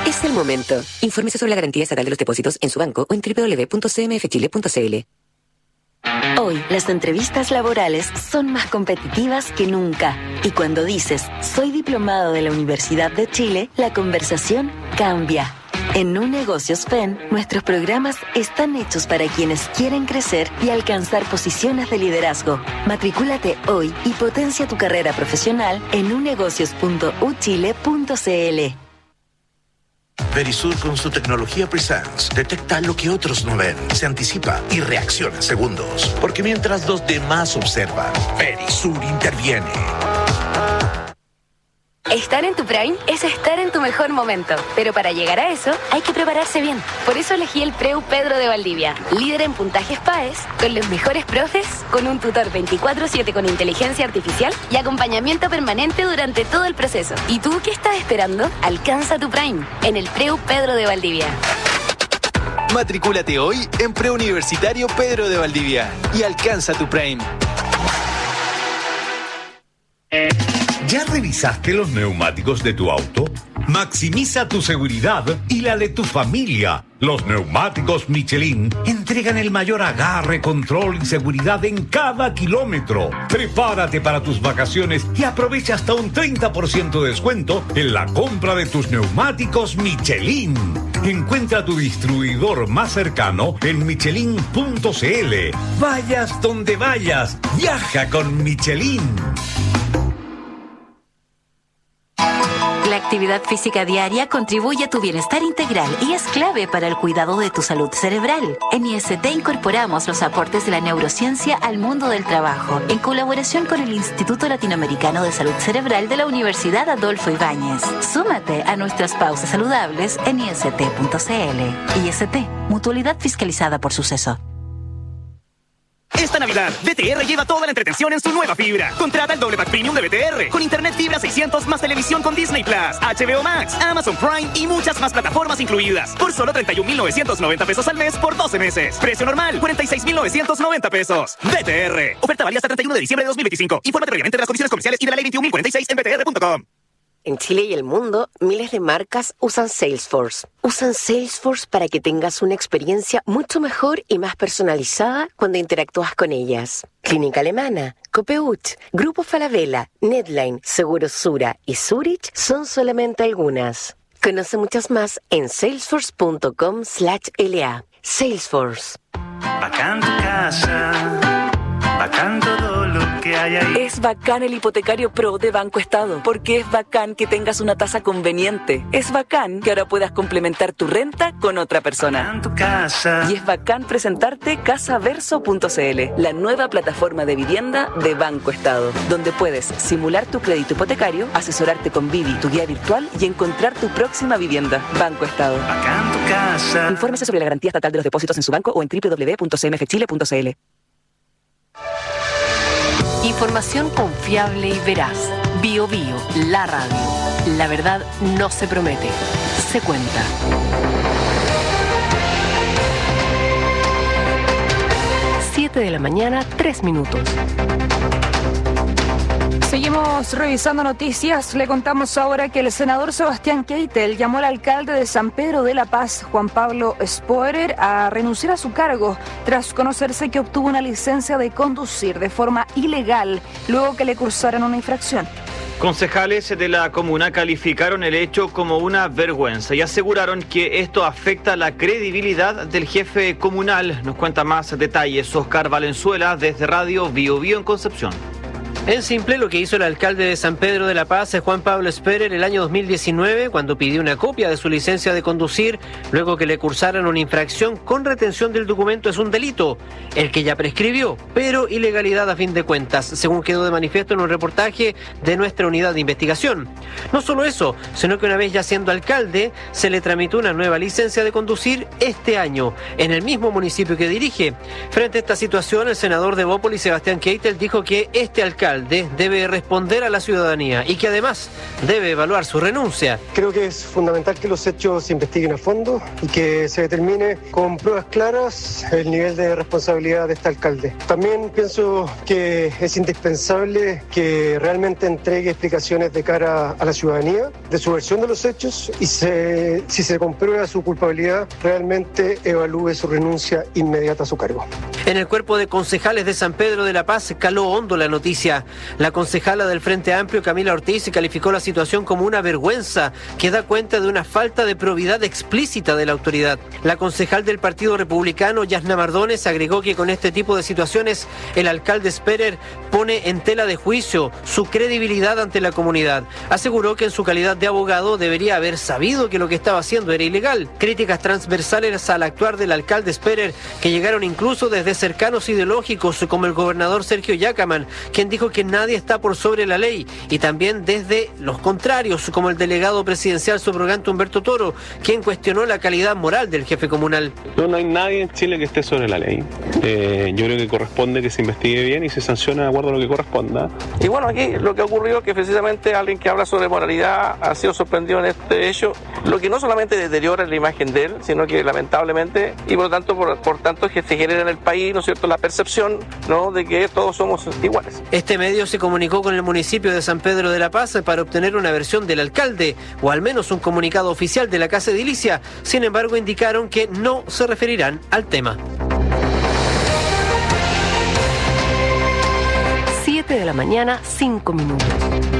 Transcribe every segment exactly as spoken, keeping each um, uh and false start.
Es el momento. Infórmese sobre la garantía estatal de los depósitos en su banco o en doble u doble u doble u punto c m f chile punto c l. Hoy, las entrevistas laborales son más competitivas que nunca. Y cuando dices, soy diplomado de la Universidad de Chile, la conversación cambia. En Nu Negocios F E N, nuestros programas están hechos para quienes quieren crecer y alcanzar posiciones de liderazgo. Matricúlate hoy y potencia tu carrera profesional en nu negocios punto u chile punto c l. Verisur con su tecnología Presence detecta lo que otros no ven, se anticipa y reacciona en segundos. Porque mientras los demás observan, Verisur interviene. Estar en tu Prime es estar en tu mejor momento, pero para llegar a eso hay que prepararse bien. Por eso elegí el Preu Pedro de Valdivia, líder en puntajes P A E S, con los mejores profes, con un tutor veinticuatro siete con inteligencia artificial y acompañamiento permanente durante todo el proceso. ¿Y tú qué estás esperando? Alcanza tu Prime en el Preu Pedro de Valdivia. Matricúlate hoy en Preuniversitario Pedro de Valdivia y alcanza tu Prime. ¿Ya revisaste los neumáticos de tu auto? Maximiza tu seguridad y la de tu familia. Los neumáticos Michelin entregan el mayor agarre, control y seguridad en cada kilómetro. Prepárate para tus vacaciones y aprovecha hasta un treinta por ciento de descuento en la compra de tus neumáticos Michelin. Encuentra tu distribuidor más cercano en michelin punto c l. Vayas donde vayas, viaja con Michelin. La actividad física diaria contribuye a tu bienestar integral y es clave para el cuidado de tu salud cerebral. En I S T incorporamos los aportes de la neurociencia al mundo del trabajo, en colaboración con el Instituto Latinoamericano de Salud Cerebral de la Universidad Adolfo Ibáñez. Súmate a nuestras pausas saludables en i s t punto c l. I S T, mutualidad fiscalizada por Suceso. Esta Navidad, B T R lleva toda la entretención en su nueva fibra. Contrata el doble pack premium de B T R con internet fibra seiscientos más televisión con Disney Plus, H B O Max, Amazon Prime y muchas más plataformas incluidas. Por solo treinta y un mil novecientos noventa pesos al mes por doce meses. Precio normal, cuarenta y seis mil novecientos noventa pesos. B T R. Oferta válida hasta treinta y uno de diciembre de dos mil veinticinco. Infórmate previamente de las condiciones comerciales y de la ley veintiún mil cuarenta y seis en b t r punto com. En Chile y el mundo, miles de marcas usan Salesforce. Usan Salesforce para que tengas una experiencia mucho mejor y más personalizada cuando interactúas con ellas. Clínica Alemana, Copeuch, Grupo Falabella, Netline, Seguros Sura y Zurich son solamente algunas. Conoce muchas más en salesforce punto com slash l a. Salesforce. Bacán tu casa, bacán todo lo que hay ahí. Es bacán el hipotecario Pro de Banco Estado, porque es bacán que tengas una tasa conveniente. Es bacán que ahora puedas complementar tu renta con otra persona. Bacán tu casa. Y es bacán presentarte casaverso punto c l, la nueva plataforma de vivienda de Banco Estado, donde puedes simular tu crédito hipotecario, asesorarte con Vivi, tu guía virtual, y encontrar tu próxima vivienda. Banco Estado. Bacán tu casa. Infórmese sobre la garantía estatal de los depósitos en su banco o en doble u doble u doble u punto c m f chile punto c l. Información confiable y veraz. Bio Bio, la radio. La verdad no se promete, se cuenta. siete de la mañana, tres minutos. Seguimos revisando noticias. Le contamos ahora que el senador Sebastián Keitel llamó al alcalde de San Pedro de la Paz, Juan Pablo Spoerer, a renunciar a su cargo tras conocerse que obtuvo una licencia de conducir de forma ilegal luego que le cursaron una infracción. Concejales de la comuna calificaron el hecho como una vergüenza y aseguraron que esto afecta la credibilidad del jefe comunal. Nos cuenta más detalles Oscar Valenzuela desde Radio Bio Bio en Concepción. En simple, lo que hizo el alcalde de San Pedro de la Paz, Juan Pablo Spoerer, el año dos mil diecinueve, cuando pidió una copia de su licencia de conducir, luego que le cursaran una infracción con retención del documento, es un delito, el que ya prescribió, pero ilegalidad a fin de cuentas, según quedó de manifiesto en un reportaje de nuestra unidad de investigación. No solo eso, sino que una vez ya siendo alcalde, se le tramitó una nueva licencia de conducir este año, en el mismo municipio que dirige. Frente a esta situación, el senador de Bópoli, Sebastián Keitel, dijo que este alcalde alcalde debe responder a la ciudadanía y que además debe evaluar su renuncia. Creo que es fundamental que los hechos se investiguen a fondo y que se determine con pruebas claras el nivel de responsabilidad de este alcalde. También pienso que es indispensable que realmente entregue explicaciones de cara a la ciudadanía de su versión de los hechos y se, si se comprueba su culpabilidad, realmente evalúe su renuncia inmediata a su cargo. En el cuerpo de concejales de San Pedro de la Paz caló hondo la noticia. La concejala del Frente Amplio, Camila Ortiz, calificó la situación como una vergüenza que da cuenta de una falta de probidad explícita de la autoridad. La concejal del Partido Republicano, Yasna Mardones, agregó que con este tipo de situaciones el alcalde Sperer pone en tela de juicio su credibilidad ante la comunidad. Aseguró que en su calidad de abogado debería haber sabido que lo que estaba haciendo era ilegal. Críticas transversales al actuar del alcalde Sperer que llegaron incluso desde cercanos ideológicos como el gobernador Sergio Yacaman, quien dijo que nadie está por sobre la ley, y también desde los contrarios como el delegado presidencial subrogante Humberto Toro, quien cuestionó la calidad moral del jefe comunal. No, no hay nadie en Chile que esté sobre la ley. Eh, yo creo que corresponde que se investigue bien y se sancione de acuerdo a lo que corresponda. Y bueno, aquí lo que ocurrió es que precisamente alguien que habla sobre moralidad ha sido sorprendido en este hecho, lo que no solamente deteriora la imagen de él, sino que lamentablemente, y por lo tanto, por, por tanto, que se genera en el país, ¿no es cierto?, la percepción, ¿no?, de que todos somos iguales. Este medio se comunicó con el municipio de San Pedro de la Paz para obtener una versión del alcalde, o al menos un comunicado oficial de la Casa Edilicia. Sin embargo, indicaron que no se referirán al tema. siete de la mañana, cinco minutos.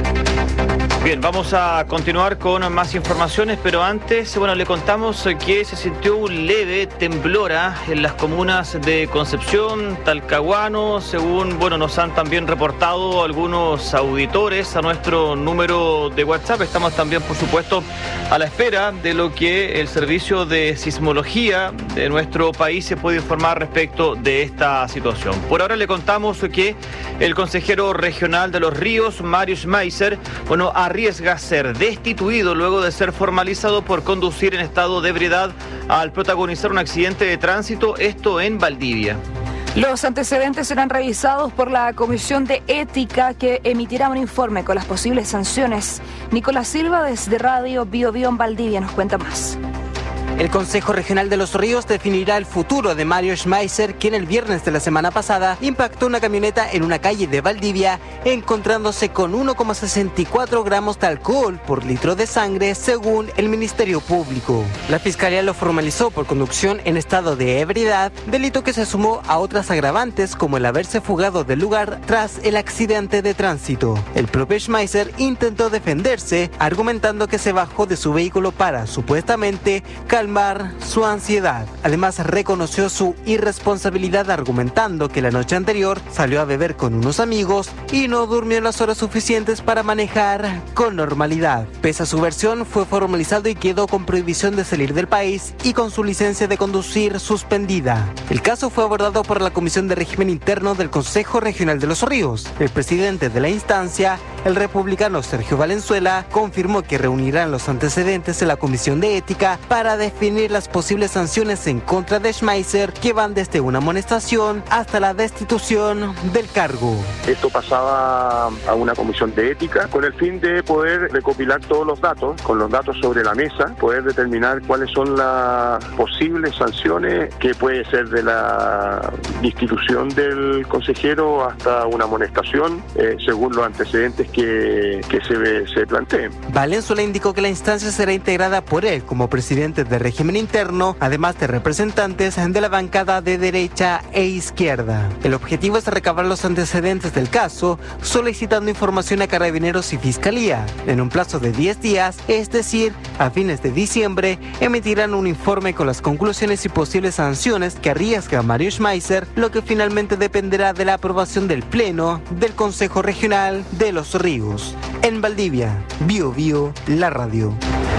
Bien, vamos a continuar con más informaciones, pero antes, bueno, le contamos que se sintió un leve temblor en las comunas de Concepción, Talcahuano, según, bueno, nos han también reportado algunos auditores a nuestro número de WhatsApp. Estamos también, por supuesto, a la espera de lo que el Servicio de Sismología de nuestro país se puede informar respecto de esta situación. Por ahora le contamos que el consejero regional de Los Ríos, Mario Schmeiser, bueno, arriesga ser destituido luego de ser formalizado por conducir en estado de ebriedad al protagonizar un accidente de tránsito, esto en Valdivia. Los antecedentes serán revisados por la Comisión de Ética, que emitirá un informe con las posibles sanciones. Nicolás Silva, desde Radio Bio Bio en Valdivia, nos cuenta más. El Consejo Regional de Los Ríos definirá el futuro de Mario Schmeiser, quien el viernes de la semana pasada impactó una camioneta en una calle de Valdivia, encontrándose con uno coma sesenta y cuatro gramos de alcohol por litro de sangre, según el Ministerio Público. La Fiscalía lo formalizó por conducción en estado de ebriedad, delito que se sumó a otras agravantes como el haberse fugado del lugar tras el accidente de tránsito. El propio Schmeiser intentó defenderse, argumentando que se bajó de su vehículo para, supuestamente, calmar su ansiedad. Además, reconoció su irresponsabilidad argumentando que la noche anterior salió a beber con unos amigos y no durmió las horas suficientes para manejar con normalidad. Pese a su versión, fue formalizado y quedó con prohibición de salir del país y con su licencia de conducir suspendida. El caso fue abordado por la Comisión de Régimen Interno del Consejo Regional de Los Ríos. El presidente de la instancia, el republicano Sergio Valenzuela, confirmó que reunirán los antecedentes en la Comisión de Ética para definir las posibles sanciones en contra de Schmeiser, que van desde una amonestación hasta la destitución del cargo. Esto pasaba a una comisión de ética con el fin de poder recopilar todos los datos, con los datos sobre la mesa, poder determinar cuáles son las posibles sanciones, que puede ser de la destitución del consejero hasta una amonestación, eh, según los antecedentes que, que se, se planteen. Valenzuela indicó que la instancia será integrada por él como presidente de régimen interno, además de representantes de la bancada de derecha e izquierda. El objetivo es recabar los antecedentes del caso, solicitando información a Carabineros y Fiscalía. En un plazo de diez días, es decir, a fines de diciembre, emitirán un informe con las conclusiones y posibles sanciones que arriesga Mario Schmeiser, lo que finalmente dependerá de la aprobación del Pleno del Consejo Regional de Los Ríos. En Valdivia, Bio Bio, la radio.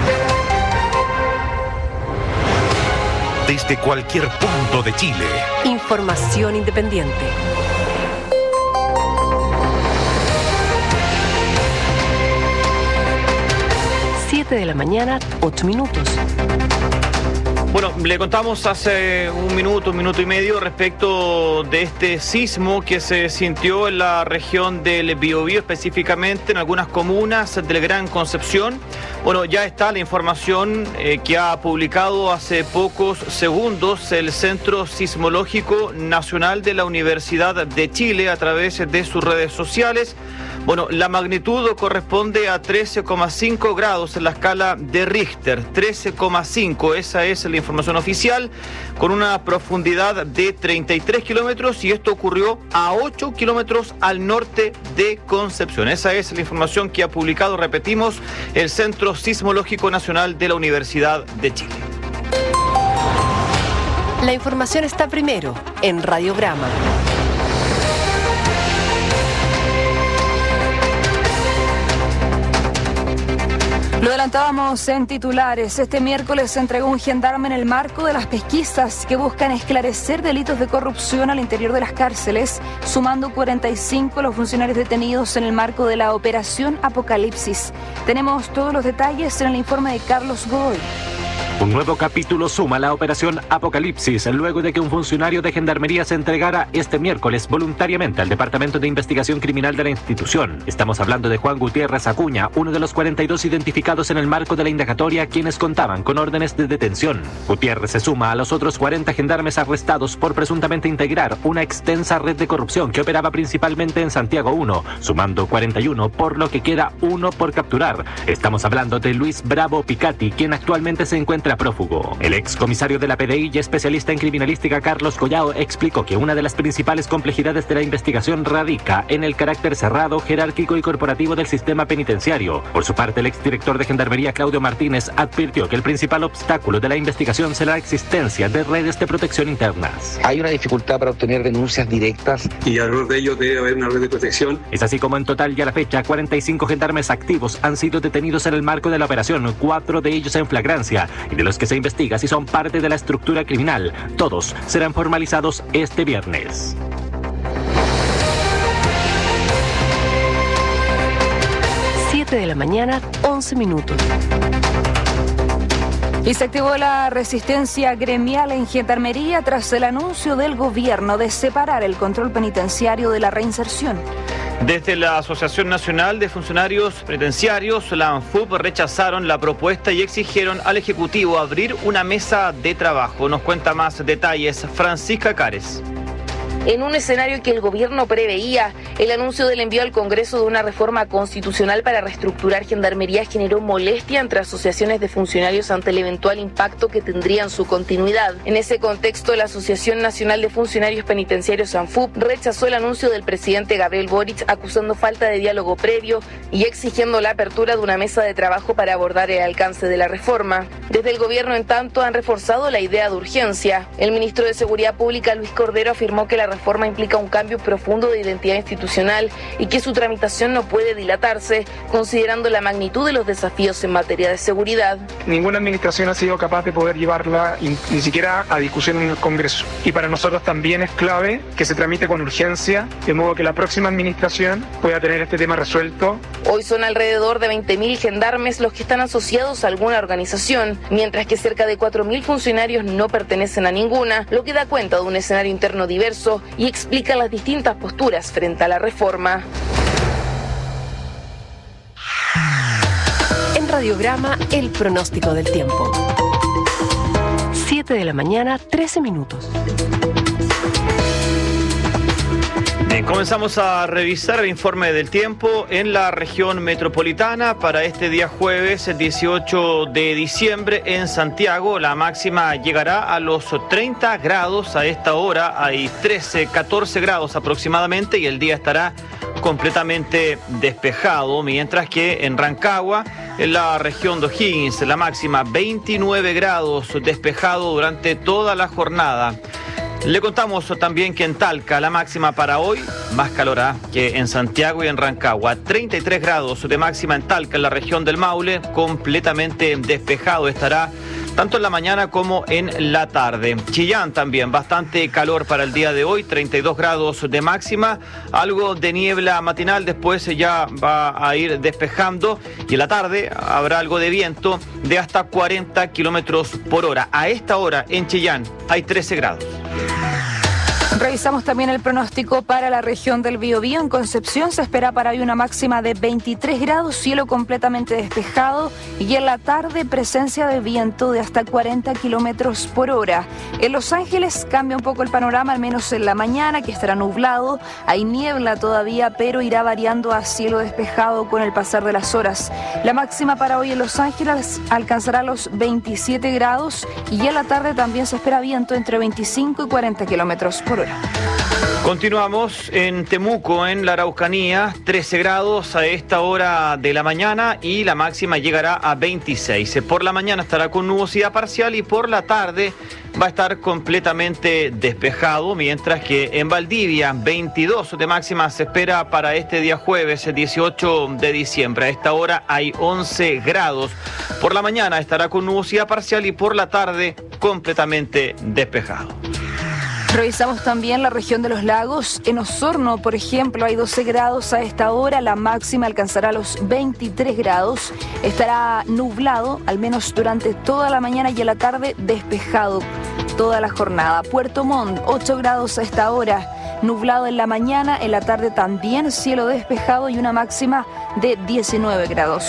Desde cualquier punto de Chile. Información independiente. siete de la mañana, ocho minutos. Bueno, le contamos hace un minuto, un minuto y medio respecto de este sismo que se sintió en la región del Biobío, específicamente en algunas comunas del Gran Concepción. Bueno, ya está la información eh, que ha publicado hace pocos segundos el Centro Sismológico Nacional de la Universidad de Chile a través de sus redes sociales. Bueno, la magnitud corresponde a trece coma cinco grados en la escala de Richter, trece coma cinco, esa es la información oficial, con una profundidad de treinta y tres kilómetros, y esto ocurrió a ocho kilómetros al norte de Concepción. Esa es la información que ha publicado, repetimos, el Centro Sismológico Nacional de la Universidad de Chile. La información está primero en Radiograma. Lo adelantábamos en titulares. Este miércoles se entregó un gendarme en el marco de las pesquisas que buscan esclarecer delitos de corrupción al interior de las cárceles, sumando cuarenta y cinco los funcionarios detenidos en el marco de la Operación Apocalipsis. Tenemos todos los detalles en el informe de Carlos Godoy. Un nuevo capítulo suma la operación Apocalipsis, luego de que un funcionario de Gendarmería se entregara este miércoles voluntariamente al Departamento de Investigación Criminal de la institución. Estamos hablando de Juan Gutiérrez Acuña, uno de los cuarenta y dos identificados en el marco de la indagatoria, quienes contaban con órdenes de detención. Gutiérrez se suma a los otros cuarenta gendarmes arrestados por presuntamente integrar una extensa red de corrupción que operaba principalmente en Santiago uno, sumando cuarenta y uno, por lo que queda uno por capturar. Estamos hablando de Luis Bravo Picati, quien actualmente se encuentra prófugo. El excomisario de la P D I y especialista en criminalística Carlos Collao explicó que una de las principales complejidades de la investigación radica en el carácter cerrado, jerárquico y corporativo del sistema penitenciario. Por su parte, el exdirector de Gendarmería Claudio Martínez advirtió que el principal obstáculo de la investigación será la existencia de redes de protección internas. Hay una dificultad para obtener denuncias directas y alrededor de ello debe haber una red de protección. Es así como en total y a la fecha cuarenta y cinco gendarmes activos han sido detenidos en el marco de la operación, cuatro de ellos en flagrancia, y de los que se investiga si son parte de la estructura criminal. Todos serán formalizados este viernes. siete de la mañana, once minutos. Y se activó la resistencia gremial en Gendarmería tras el anuncio del gobierno de separar el control penitenciario de la reinserción. Desde la Asociación Nacional de Funcionarios Penitenciarios, la ANFUP, rechazaron la propuesta y exigieron al Ejecutivo abrir una mesa de trabajo. Nos cuenta más detalles Francisca Cares. En un escenario que el gobierno preveía, el anuncio del envío al Congreso de una reforma constitucional para reestructurar Gendarmería generó molestia entre asociaciones de funcionarios ante el eventual impacto que tendrían su continuidad. En ese contexto, la Asociación Nacional de Funcionarios Penitenciarios ANFUP rechazó el anuncio del presidente Gabriel Boric, acusando falta de diálogo previo y exigiendo la apertura de una mesa de trabajo para abordar el alcance de la reforma. Desde el gobierno, en tanto, han reforzado la idea de urgencia. El ministro de Seguridad Pública, Luis Cordero, afirmó que la reforma implica un cambio profundo de identidad institucional y que su tramitación no puede dilatarse, considerando la magnitud de los desafíos en materia de seguridad. Ninguna administración ha sido capaz de poder llevarla ni siquiera a discusión en el Congreso. Y para nosotros también es clave que se tramite con urgencia, de modo que la próxima administración pueda tener este tema resuelto. Hoy son alrededor de veinte mil gendarmes los que están asociados a alguna organización, mientras que cerca de cuatro mil funcionarios no pertenecen a ninguna, lo que da cuenta de un escenario interno diverso y explica las distintas posturas frente a la reforma. En Radiograma, el pronóstico del tiempo. siete de la mañana, trece minutos. Bien, comenzamos a revisar el informe del tiempo en la región metropolitana para este día jueves dieciocho de diciembre en Santiago. La máxima llegará a los treinta grados a esta hora, hay trece, catorce grados aproximadamente y el día estará completamente despejado, mientras que en Rancagua, en la región de O'Higgins, la máxima veintinueve grados, despejado durante toda la jornada. Le contamos también que en Talca la máxima para hoy, más calor que en Santiago y en Rancagua. treinta y tres grados de máxima en Talca, en la región del Maule, completamente despejado estará tanto en la mañana como en la tarde. Chillán también, bastante calor para el día de hoy, treinta y dos grados de máxima, algo de niebla matinal, después ya va a ir despejando y en la tarde habrá algo de viento de hasta cuarenta kilómetros por hora. A esta hora en Chillán hay trece grados. Revisamos también el pronóstico para la región del Biobío. En Concepción se espera para hoy una máxima de veintitrés grados, cielo completamente despejado y en la tarde presencia de viento de hasta cuarenta kilómetros por hora. En Los Ángeles cambia un poco el panorama, al menos en la mañana, que estará nublado. Hay niebla todavía, pero irá variando a cielo despejado con el pasar de las horas. La máxima para hoy en Los Ángeles alcanzará los veintisiete grados y en la tarde también se espera viento entre veinticinco y cuarenta kilómetros por hora. Continuamos en Temuco, en la Araucanía, trece grados a esta hora de la mañana y la máxima llegará a veintiséis. Por la mañana estará con nubosidad parcial y por la tarde va a estar completamente despejado, mientras que en Valdivia, veintidós de máxima se espera para este día jueves, dieciocho de diciembre. A esta hora hay once grados. Por la mañana estará con nubosidad parcial y por la tarde completamente despejado. Revisamos también la región de los lagos. En Osorno, por ejemplo, hay doce grados a esta hora. La máxima alcanzará los veintitrés grados. Estará nublado, al menos durante toda la mañana y en la tarde despejado toda la jornada. Puerto Montt, ocho grados a esta hora. Nublado en la mañana, en la tarde también cielo despejado y una máxima de diecinueve grados.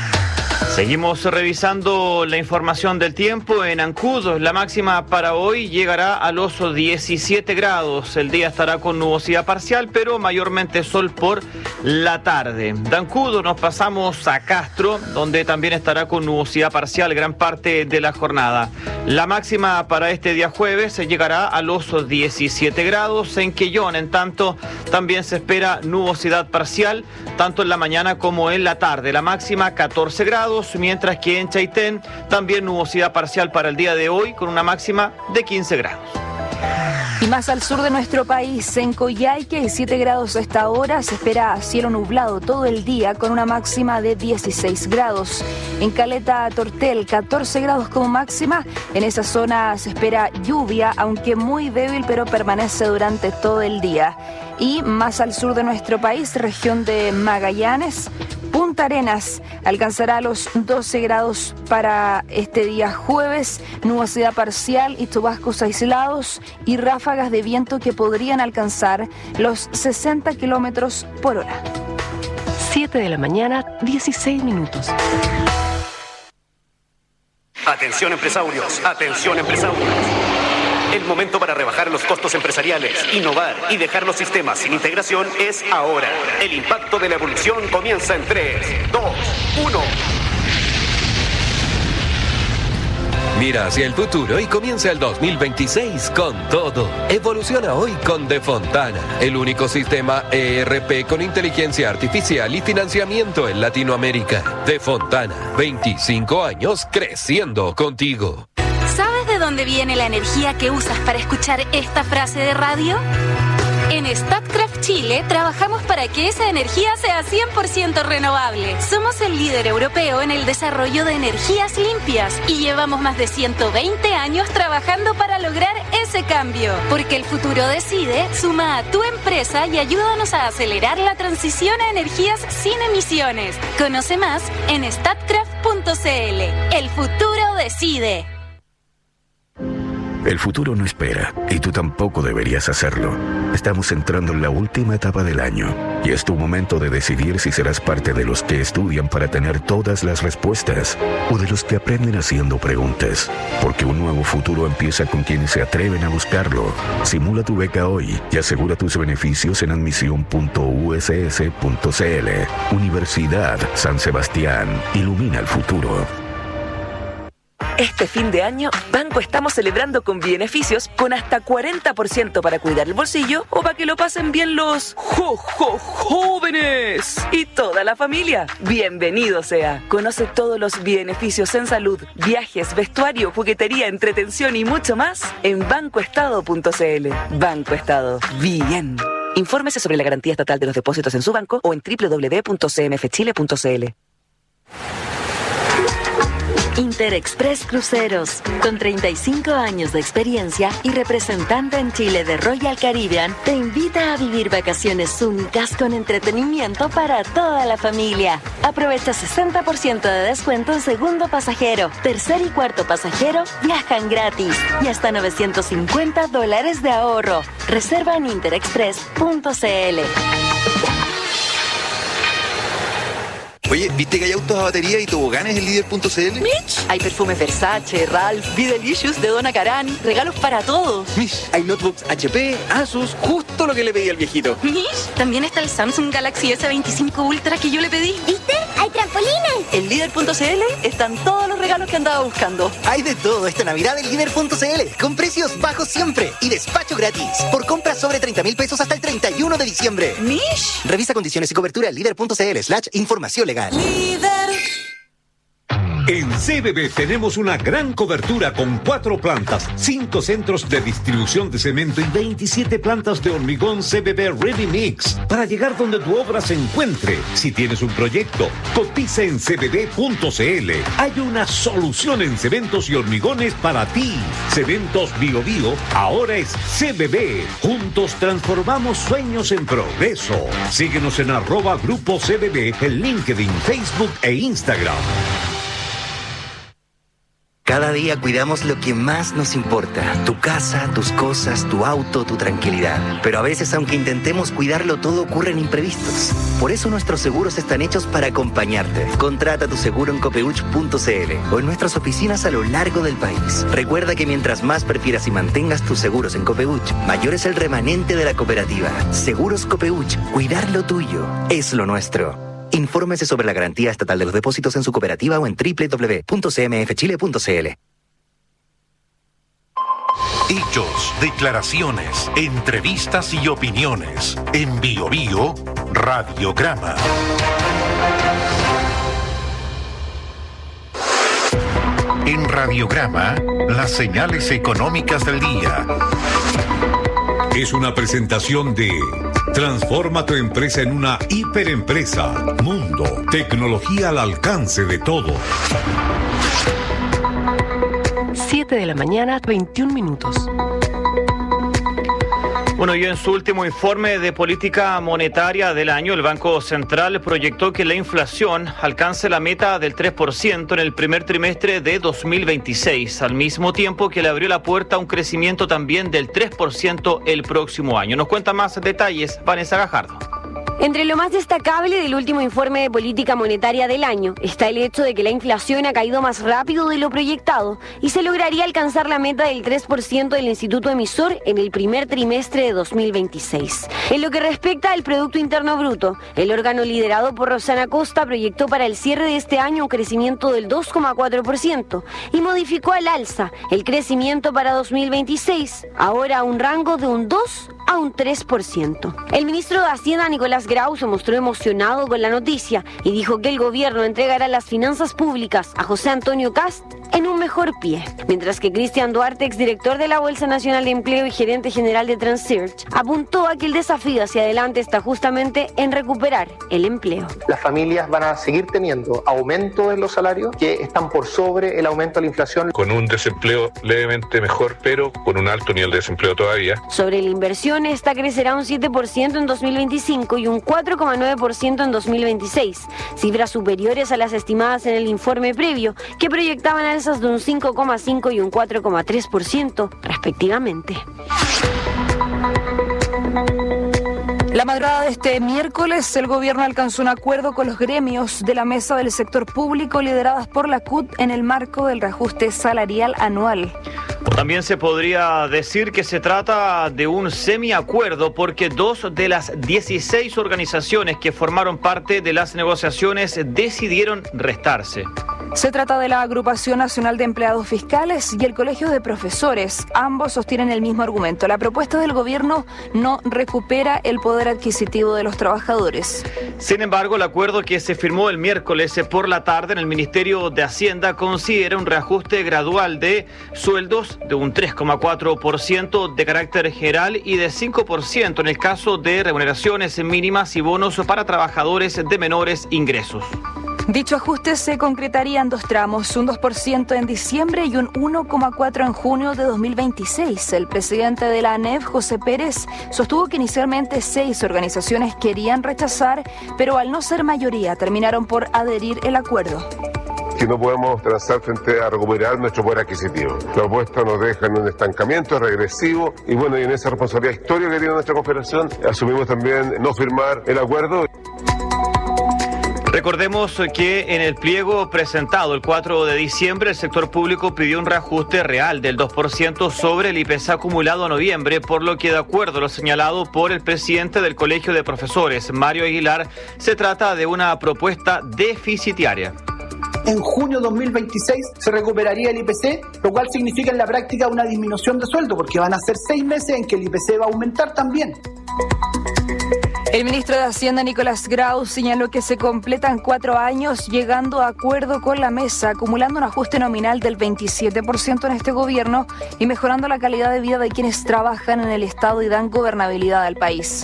Seguimos revisando la información del tiempo. En Ancud, la máxima para hoy llegará a los diecisiete grados. El día estará con nubosidad parcial, pero mayormente sol por la tarde. De Ancud nos pasamos a Castro, donde también estará con nubosidad parcial gran parte de la jornada. La máxima para este día jueves llegará a los diecisiete grados. En Quellón, en tanto, también se espera nubosidad parcial, tanto en la mañana como en la tarde. La máxima catorce grados. Mientras que en Chaitén también nubosidad parcial para el día de hoy con una máxima de quince grados. Y más al sur de nuestro país, en Coyhaique, hay siete grados a esta hora. Se espera cielo nublado todo el día con una máxima de dieciséis grados. En Caleta Tortel, catorce grados como máxima. En esa zona se espera lluvia, aunque muy débil, pero permanece durante todo el día. Y más al sur de nuestro país, región de Magallanes, Punta Arenas alcanzará los doce grados para este día jueves, nubosidad parcial y chubascos aislados y ráfagas de viento que podrían alcanzar los sesenta kilómetros por hora. siete de la mañana, dieciséis minutos. Atención empresarios, atención empresarios. El momento para rebajar los costos empresariales, innovar y dejar los sistemas sin integración es ahora. El impacto de la evolución comienza en tres, dos, uno. Mira hacia el futuro y comienza el dos mil veintiséis con todo. Evoluciona hoy con Defontana, el único sistema E R P con inteligencia artificial y financiamiento en Latinoamérica. Defontana, veinticinco años creciendo contigo. ¿Sabes de dónde viene la energía que usas para escuchar esta frase de radio? En Statkraft Chile trabajamos para que esa energía sea cien por ciento renovable. Somos el líder europeo en el desarrollo de energías limpias y llevamos más de ciento veinte años trabajando para lograr ese cambio. Porque el futuro decide, suma a tu empresa y ayúdanos a acelerar la transición a energías sin emisiones. Conoce más en statkraft punto c l. El futuro decide. El futuro no espera, y tú tampoco deberías hacerlo. Estamos entrando en la última etapa del año, y es tu momento de decidir si serás parte de los que estudian para tener todas las respuestas, o de los que aprenden haciendo preguntas. Porque un nuevo futuro empieza con quienes se atreven a buscarlo. Simula tu beca hoy y asegura tus beneficios en admisión punto u s s punto c l. Universidad San Sebastián. Ilumina el futuro. Este fin de año, Banco estamos celebrando con beneficios con hasta cuarenta por ciento para cuidar el bolsillo o para que lo pasen bien los jo, jo, jóvenes y toda la familia. Bienvenido sea. Conoce todos los beneficios en salud, viajes, vestuario, juguetería, entretención y mucho más en banco estado punto c l. Banco Estado. Bien. Infórmese sobre la garantía estatal de los depósitos en su banco o en doble u doble u doble u punto c m f chile punto c l. Interexpress Cruceros, con treinta y cinco años de experiencia y representante en Chile de Royal Caribbean, te invita a vivir vacaciones únicas con entretenimiento para toda la familia. Aprovecha sesenta por ciento de descuento en segundo pasajero, tercer y cuarto pasajero viajan gratis y hasta novecientos cincuenta dólares de ahorro. Reserva en interexpress punto c l. Oye, ¿viste que hay autos a batería y toboganes en líder punto c l? Mitch, hay perfumes Versace, Ralph, Be-Delicious de Donna Karan, regalos para todos. Mish, hay notebooks H P, Asus, justo lo que le pedí al viejito. Mish, también está el Samsung Galaxy S veinticinco Ultra que yo le pedí. ¿Viste? ¡Hay trampolines! En líder punto c l están todos los regalos que andaba buscando. Hay de todo esta Navidad en líder punto c l, con precios bajos siempre y despacho gratis. Por compras sobre treinta mil pesos hasta el treinta y uno de diciembre. Mish. Revisa condiciones y cobertura en líder punto c l slash información legal. En C B B tenemos una gran cobertura con cuatro plantas, cinco centros de distribución de cemento y veintisiete plantas de hormigón C B B Ready Mix para llegar donde tu obra se encuentre. Si tienes un proyecto, cotiza en c b b punto c l. Hay una solución en cementos y hormigones para ti. Cementos Bio Bio ahora es C B B. Juntos transformamos sueños en progreso. Síguenos en arroba Grupo C B B en LinkedIn, Facebook e Instagram. Cada día cuidamos lo que más nos importa, tu casa, tus cosas, tu auto, tu tranquilidad. Pero a veces, aunque intentemos cuidarlo todo, ocurren imprevistos. Por eso nuestros seguros están hechos para acompañarte. Contrata tu seguro en copeuch punto c l o en nuestras oficinas a lo largo del país. Recuerda que mientras más prefieras y mantengas tus seguros en Copeuch, mayor es el remanente de la cooperativa. Seguros Copeuch, cuidar lo tuyo es lo nuestro. Infórmese sobre la garantía estatal de los depósitos en su cooperativa o en doble u doble u doble u punto c m f chile punto c l. Hechos, declaraciones, entrevistas y opiniones. En Bio Bio, Radiograma. En Radiograma, las señales económicas del día. Es una presentación de Transforma tu empresa en una hiperempresa. Mundo, tecnología al alcance de todos. siete de la mañana, veintiún minutos. Bueno, y en su último informe de política monetaria del año, el Banco Central proyectó que la inflación alcance la meta del tres por ciento en el primer trimestre de dos mil veintiséis, al mismo tiempo que le abrió la puerta a un crecimiento también del tres por ciento el próximo año. Nos cuenta más detalles Vanessa Gajardo. Entre lo más destacable del último informe de política monetaria del año está el hecho de que la inflación ha caído más rápido de lo proyectado y se lograría alcanzar la meta del tres por ciento del Instituto Emisor en el primer trimestre de dos mil veintiséis. En lo que respecta al Producto Interno Bruto, el órgano liderado por Rosana Costa proyectó para el cierre de este año un crecimiento del dos coma cuatro por ciento y modificó al alza el crecimiento para dos mil veintiséis, ahora a un rango de un dos a un tres por ciento. El ministro de Hacienda, Nicolás Grau, se mostró emocionado con la noticia y dijo que el gobierno entregará las finanzas públicas a José Antonio Kast en un mejor pie. Mientras que Cristian Duarte, exdirector de la Bolsa Nacional de Empleo y gerente general de Transearch, apuntó a que el desafío hacia adelante está justamente en recuperar el empleo. Las familias van a seguir teniendo aumento en los salarios que están por sobre el aumento de la inflación. Con un desempleo levemente mejor, pero con un alto nivel de desempleo todavía. Sobre la inversión, esta crecerá un siete por ciento en dos mil veinticinco y un cuatro coma nueve por ciento en dos mil veintiséis, cifras superiores a las estimadas en el informe previo, que proyectaban alzas de un cinco coma cinco y un cuatro coma tres por ciento, respectivamente. La madrugada de este miércoles, el gobierno alcanzó un acuerdo con los gremios de la mesa del sector público lideradas por la C U T en el marco del reajuste salarial anual. También se podría decir que se trata de un semiacuerdo porque dos de las dieciséis organizaciones que formaron parte de las negociaciones decidieron restarse. Se trata de la Agrupación Nacional de Empleados Fiscales y el Colegio de Profesores. Ambos sostienen el mismo argumento. La propuesta del gobierno no recupera el poder adquisitivo de los trabajadores. Sin embargo, el acuerdo que se firmó el miércoles por la tarde en el Ministerio de Hacienda considera un reajuste gradual de sueldos de un tres coma cuatro por ciento de carácter general y de cinco por ciento en el caso de remuneraciones mínimas y bonos para trabajadores de menores ingresos. Dicho ajuste se concretaría en dos tramos, un dos por ciento en diciembre y un uno coma cuatro por ciento en junio de dos mil veintiséis. El presidente de la ANEF, José Pérez, sostuvo que inicialmente seis organizaciones querían rechazar, pero al no ser mayoría terminaron por adherir el acuerdo. Que no podemos transar frente a recuperar nuestro poder adquisitivo. La opuesta nos deja en un estancamiento regresivo y bueno, y en esa responsabilidad histórica que tiene nuestra confederación, asumimos también no firmar el acuerdo. Recordemos que en el pliego presentado el cuatro de diciembre, el sector público pidió un reajuste real del dos por ciento sobre el I P C acumulado a noviembre, por lo que, de acuerdo a lo señalado por el presidente del Colegio de Profesores, Mario Aguilar, se trata de una propuesta deficitaria. En junio de dos mil veintiséis se recuperaría el I P C, lo cual significa en la práctica una disminución de sueldo, porque van a ser seis meses en que el I P C va a aumentar también. El ministro de Hacienda, Nicolás Grau, señaló que se completan cuatro años llegando a acuerdo con la mesa, acumulando un ajuste nominal del veintisiete por ciento en este gobierno y mejorando la calidad de vida de quienes trabajan en el Estado y dan gobernabilidad al país.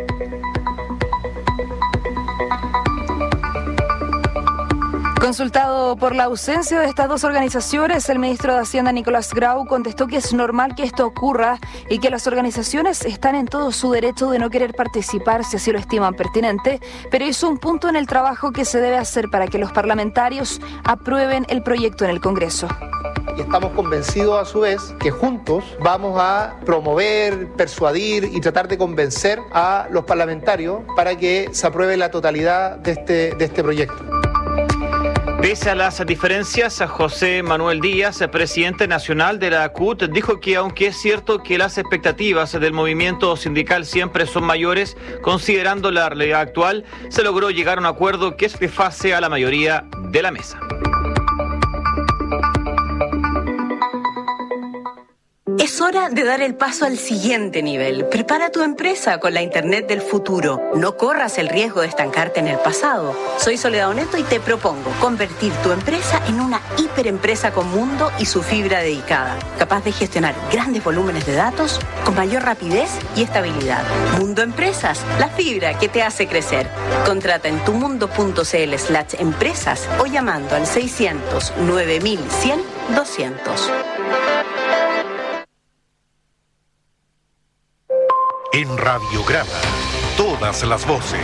Consultado por la ausencia de estas dos organizaciones, el ministro de Hacienda, Nicolás Grau, contestó que es normal que esto ocurra y que las organizaciones están en todo su derecho de no querer participar si así lo estiman pertinente, pero hizo un punto en el trabajo que se debe hacer para que los parlamentarios aprueben el proyecto en el Congreso. Y estamos convencidos a su vez que juntos vamos a promover, persuadir y tratar de convencer a los parlamentarios para que se apruebe la totalidad de este, de este proyecto. Pese a las diferencias, José Manuel Díaz, presidente nacional de la A C U T, dijo que aunque es cierto que las expectativas del movimiento sindical siempre son mayores, considerando la realidad actual, se logró llegar a un acuerdo que satisface a la mayoría de la mesa. Es hora de dar el paso al siguiente nivel. Prepara tu empresa con la Internet del futuro. No corras el riesgo de estancarte en el pasado. Soy Soledad Oneto y te propongo convertir tu empresa en una hiperempresa con mundo y su fibra dedicada, capaz de gestionar grandes volúmenes de datos con mayor rapidez y estabilidad. Mundo Empresas, la fibra que te hace crecer. Contrata en tumundo.cl slash empresas o llamando al seiscientos nueve mil cien doscientos. En Radiograma, todas las voces.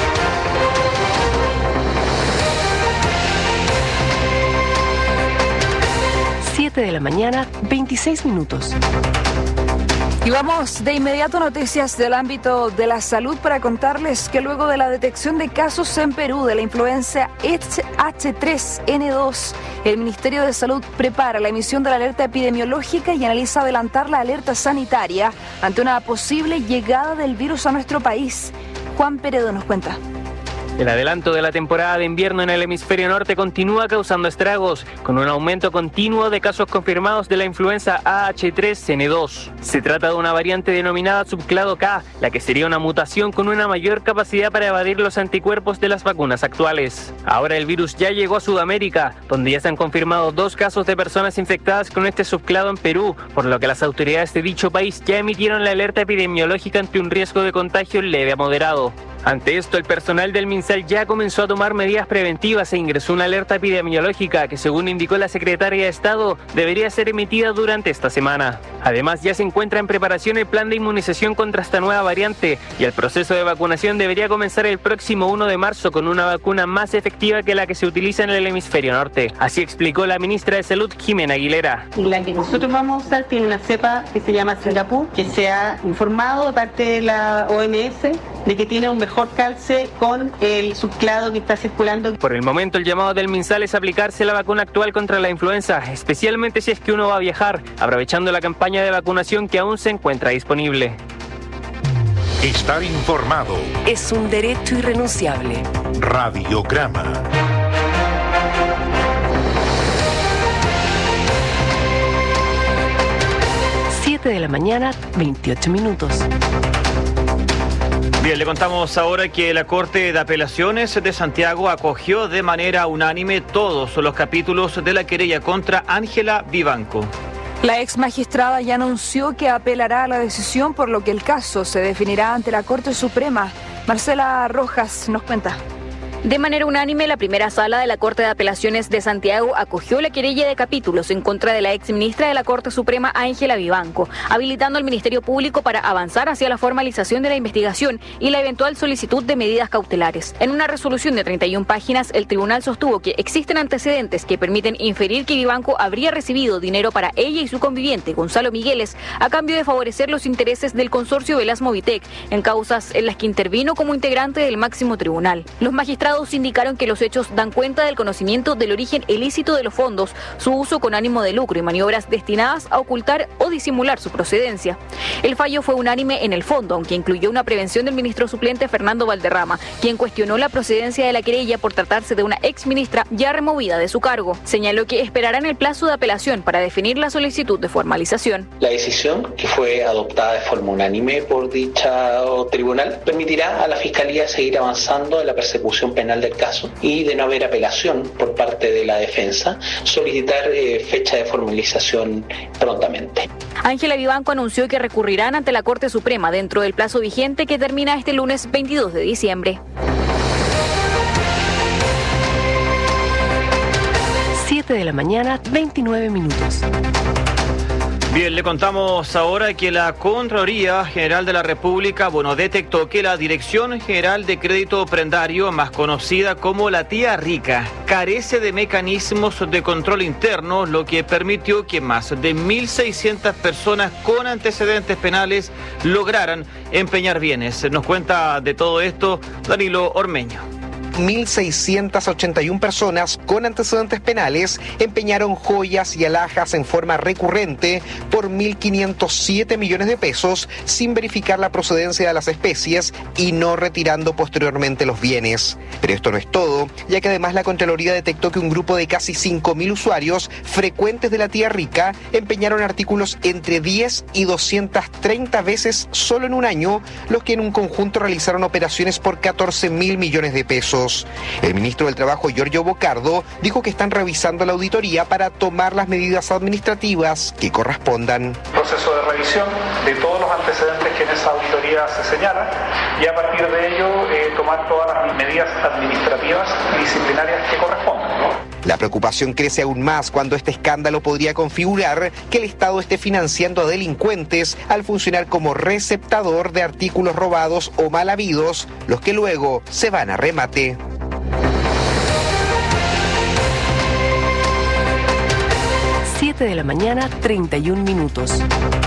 siete de la mañana, veintiséis minutos. Y vamos de inmediato a noticias del ámbito de la salud para contarles que luego de la detección de casos en Perú de la influenza H tres N dos, el Ministerio de Salud prepara la emisión de la alerta epidemiológica y analiza adelantar la alerta sanitaria ante una posible llegada del virus a nuestro país. Juan Peredo nos cuenta. El adelanto de la temporada de invierno en el hemisferio norte continúa causando estragos, con un aumento continuo de casos confirmados de la influenza H tres N dos. Se trata de una variante denominada subclado K, la que sería una mutación con una mayor capacidad para evadir los anticuerpos de las vacunas actuales. Ahora el virus ya llegó a Sudamérica, donde ya se han confirmado dos casos de personas infectadas con este subclado en Perú, por lo que las autoridades de dicho país ya emitieron la alerta epidemiológica ante un riesgo de contagio leve a moderado. Ante esto, el personal del MinSal ya comenzó a tomar medidas preventivas e ingresó una alerta epidemiológica que, según indicó la secretaria de Estado, debería ser emitida durante esta semana. Además, ya se encuentra en preparación el plan de inmunización contra esta nueva variante y el proceso de vacunación debería comenzar el próximo uno de marzo con una vacuna más efectiva que la que se utiliza en el hemisferio norte. Así explicó la ministra de Salud, Jimena Aguilera. La que nosotros vamos a usar tiene una cepa que se llama Singapur, que se ha informado de parte de la O M S de que tiene un mejor calce con el subclado que está circulando. Por el momento, el llamado del MinSal es aplicarse la vacuna actual contra la influenza, especialmente si es que uno va a viajar, aprovechando la campaña de vacunación que aún se encuentra disponible. Estar informado es un derecho irrenunciable. Radiograma. siete de la mañana, veintiocho minutos. Bien, le contamos ahora que la Corte de Apelaciones de Santiago acogió de manera unánime todos los capítulos de la querella contra Ángela Vivanco. La ex magistrada ya anunció que apelará a la decisión, por lo que el caso se definirá ante la Corte Suprema. Marcela Rojas nos cuenta. De manera unánime, la primera sala de la Corte de Apelaciones de Santiago acogió la querella de capítulos en contra de la exministra de la Corte Suprema, Ángela Vivanco, habilitando al Ministerio Público para avanzar hacia la formalización de la investigación y la eventual solicitud de medidas cautelares. En una resolución de treinta y una páginas, el tribunal sostuvo que existen antecedentes que permiten inferir que Vivanco habría recibido dinero para ella y su conviviente, Gonzalo Migueles, a cambio de favorecer los intereses del consorcio Velas Movitec, en causas en las que intervino como integrante del máximo tribunal. Los magistrados indicaron que los hechos dan cuenta del conocimiento del origen ilícito de los fondos, su uso con ánimo de lucro y maniobras destinadas a ocultar o disimular su procedencia. El fallo fue unánime en el fondo, aunque incluyó una prevención del ministro suplente Fernando Valderrama, quien cuestionó la procedencia de la querella por tratarse de una exministra ya removida de su cargo. Señaló que esperarán el plazo de apelación para definir la solicitud de formalización. La decisión, que fue adoptada de forma unánime por dicho tribunal, permitirá a la Fiscalía seguir avanzando en la persecución penal del caso y, de no haber apelación por parte de la defensa, solicitar eh, fecha de formalización prontamente. Ángela Vivanco anunció que recurrirán ante la Corte Suprema dentro del plazo vigente que termina este lunes veintidós de diciembre. siete de la mañana, veintinueve minutos. Bien, le contamos ahora que la Contraloría General de la República, bueno, detectó que la Dirección General de Crédito Prendario, más conocida como la Tía Rica, carece de mecanismos de control interno, lo que permitió que más de mil seiscientas personas con antecedentes penales lograran empeñar bienes. Nos cuenta de todo esto Danilo Ormeño. mil seiscientas ochenta y una personas con antecedentes penales empeñaron joyas y alhajas en forma recurrente por mil quinientos siete millones de pesos sin verificar la procedencia de las especies y no retirando posteriormente los bienes. Pero esto no es todo, ya que además la Contraloría detectó que un grupo de casi cinco mil usuarios frecuentes de la Tía Rica empeñaron artículos entre diez y doscientas treinta veces solo en un año, los que en un conjunto realizaron operaciones por catorce mil millones de pesos. El ministro del Trabajo, Giorgio Bocardo, dijo que están revisando la auditoría para tomar las medidas administrativas que correspondan. Proceso de revisión de todos los antecedentes que en esa auditoría se señalan y a partir de ello eh, tomar todas las medidas administrativas y disciplinarias que correspondan, ¿no? La preocupación crece aún más cuando este escándalo podría configurar que el Estado esté financiando a delincuentes al funcionar como receptador de artículos robados o mal habidos, los que luego se van a remate. siete de la mañana, treinta y un minutos.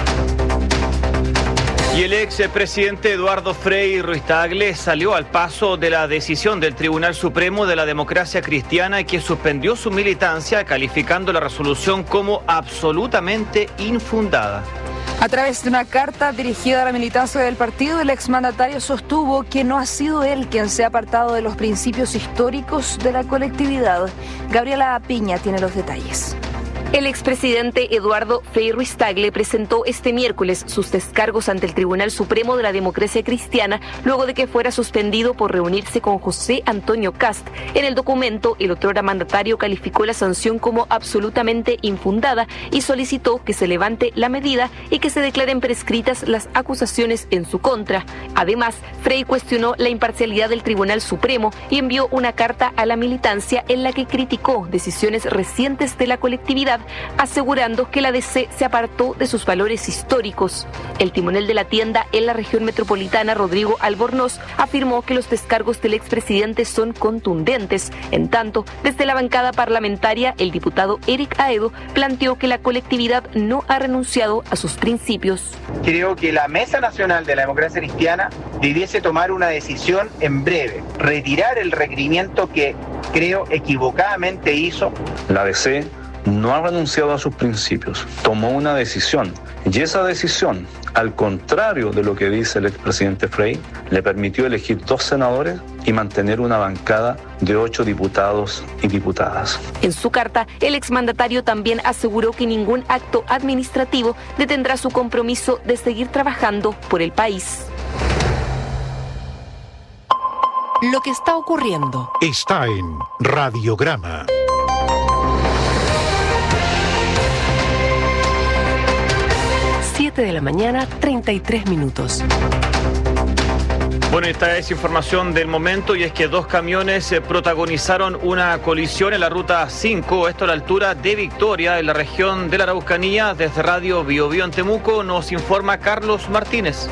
Y el ex presidente Eduardo Frei Ruiz-Tagle salió al paso de la decisión del Tribunal Supremo de la Democracia Cristiana que suspendió su militancia, calificando la resolución como absolutamente infundada. A través de una carta dirigida a la militancia del partido, el exmandatario sostuvo que no ha sido él quien se ha apartado de los principios históricos de la colectividad. Gabriela Piña tiene los detalles. El expresidente Eduardo Frei Ruiz-Tagle presentó este miércoles sus descargos ante el Tribunal Supremo de la Democracia Cristiana luego de que fuera suspendido por reunirse con José Antonio Kast. En el documento, el otrora mandatario calificó la sanción como absolutamente infundada y solicitó que se levante la medida y que se declaren prescritas las acusaciones en su contra. Además, Frei cuestionó la imparcialidad del Tribunal Supremo y envió una carta a la militancia en la que criticó decisiones recientes de la colectividad, asegurando que la D C se apartó de sus valores históricos. El timonel de la tienda en la región metropolitana, Rodrigo Albornoz, afirmó que los descargos del expresidente son contundentes. En tanto, desde la bancada parlamentaria, el diputado Eric Aedo planteó que la colectividad no ha renunciado a sus principios. Creo que la Mesa Nacional de la Democracia Cristiana debiese tomar una decisión en breve, retirar el requerimiento que creo equivocadamente hizo. La D C no ha renunciado a sus principios, tomó una decisión y esa decisión, al contrario de lo que dice el expresidente Frei, le permitió elegir dos senadores y mantener una bancada de ocho diputados y diputadas. En su carta, el exmandatario también aseguró que ningún acto administrativo detendrá su compromiso de seguir trabajando por el país. Lo que está ocurriendo está en Radiograma. siete de la mañana, treinta y tres minutos. Bueno, esta es información del momento y es que dos camiones eh, protagonizaron una colisión en la ruta cinco, esto a la altura de Victoria, en la región de la Araucanía. Desde Radio Bio Bio en Temuco nos informa Carlos Martínez.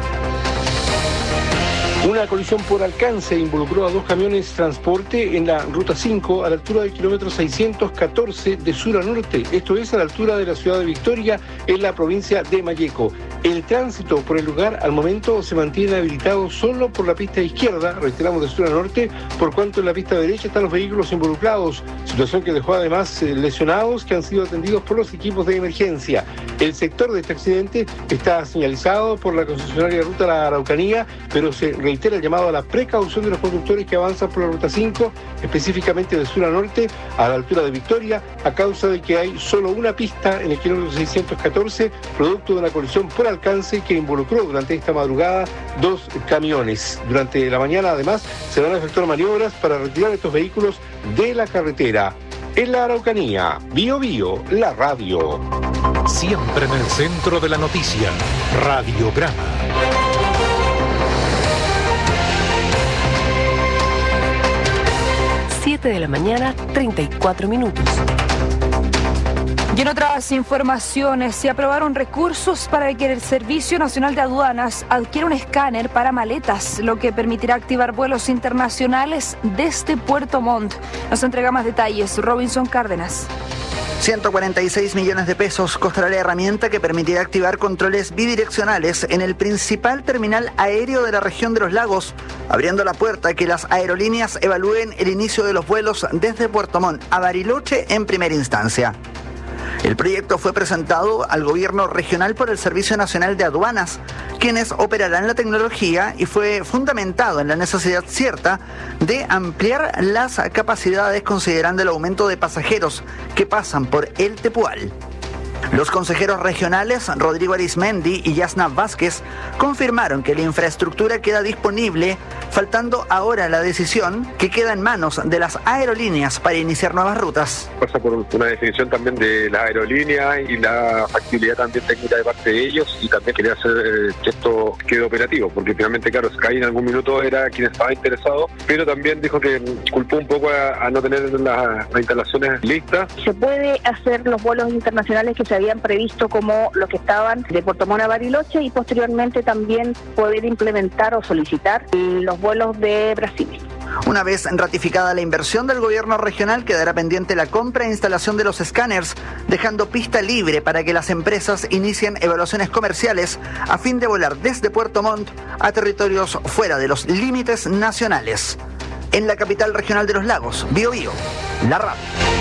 Una colisión por alcance involucró a dos camiones transporte en la ruta cinco a la altura del kilómetro seiscientos catorce de sur a norte, esto es a la altura de la ciudad de Victoria en la provincia de Malleco. El tránsito por el lugar al momento se mantiene habilitado solo por la pista izquierda, reiteramos de sur a norte, por cuanto en la pista derecha están los vehículos involucrados, situación que dejó además lesionados que han sido atendidos por los equipos de emergencia. El sector de este accidente está señalizado por la concesionaria Ruta La Araucanía, pero se reitera el llamado a la precaución de los conductores que avanzan por la ruta cinco, específicamente de sur a norte, a la altura de Victoria, a causa de que hay solo una pista en el kilómetro seiscientos catorce, producto de una colisión por alcance que involucró durante esta madrugada dos camiones. Durante la mañana, además, se van a efectuar maniobras para retirar estos vehículos de la carretera. En la Araucanía, Bio Bio, la radio. Siempre en el centro de la noticia, Radiograma. siete de la mañana, treinta y cuatro minutos. Y en otras informaciones, se aprobaron recursos para que el Servicio Nacional de Aduanas adquiera un escáner para maletas, lo que permitirá activar vuelos internacionales desde Puerto Montt. Nos entrega más detalles Robinson Cárdenas. ciento cuarenta y seis millones de pesos costará la herramienta que permitirá activar controles bidireccionales en el principal terminal aéreo de la región de los lagos, abriendo la puerta a que las aerolíneas evalúen el inicio de los vuelos desde Puerto Montt a Bariloche en primera instancia. El proyecto fue presentado al gobierno regional por el Servicio Nacional de Aduanas, quienes operarán la tecnología, y fue fundamentado en la necesidad cierta de ampliar las capacidades considerando el aumento de pasajeros que pasan por el Tepual. Los consejeros regionales Rodrigo Arismendi y Yasna Vázquez confirmaron que la infraestructura queda disponible, faltando ahora la decisión que queda en manos de las aerolíneas para iniciar nuevas rutas. Pasa por una definición también de la aerolínea y la factibilidad también técnica de parte de ellos, y también quería hacer eh, que esto quede operativo, porque finalmente, claro, Sky en algún minuto era quien estaba interesado, pero también dijo que culpó un poco a, a no tener la, las instalaciones listas. Se puede hacer los vuelos internacionales que se habían previsto, como los que estaban de Puerto Montt a Bariloche, y posteriormente también poder implementar o solicitar los vuelos de Brasil. Una vez ratificada la inversión del gobierno regional, quedará pendiente la compra e instalación de los escáneres, dejando pista libre para que las empresas inicien evaluaciones comerciales a fin de volar desde Puerto Montt a territorios fuera de los límites nacionales. En la capital regional de los lagos, Bio Bio, la radio.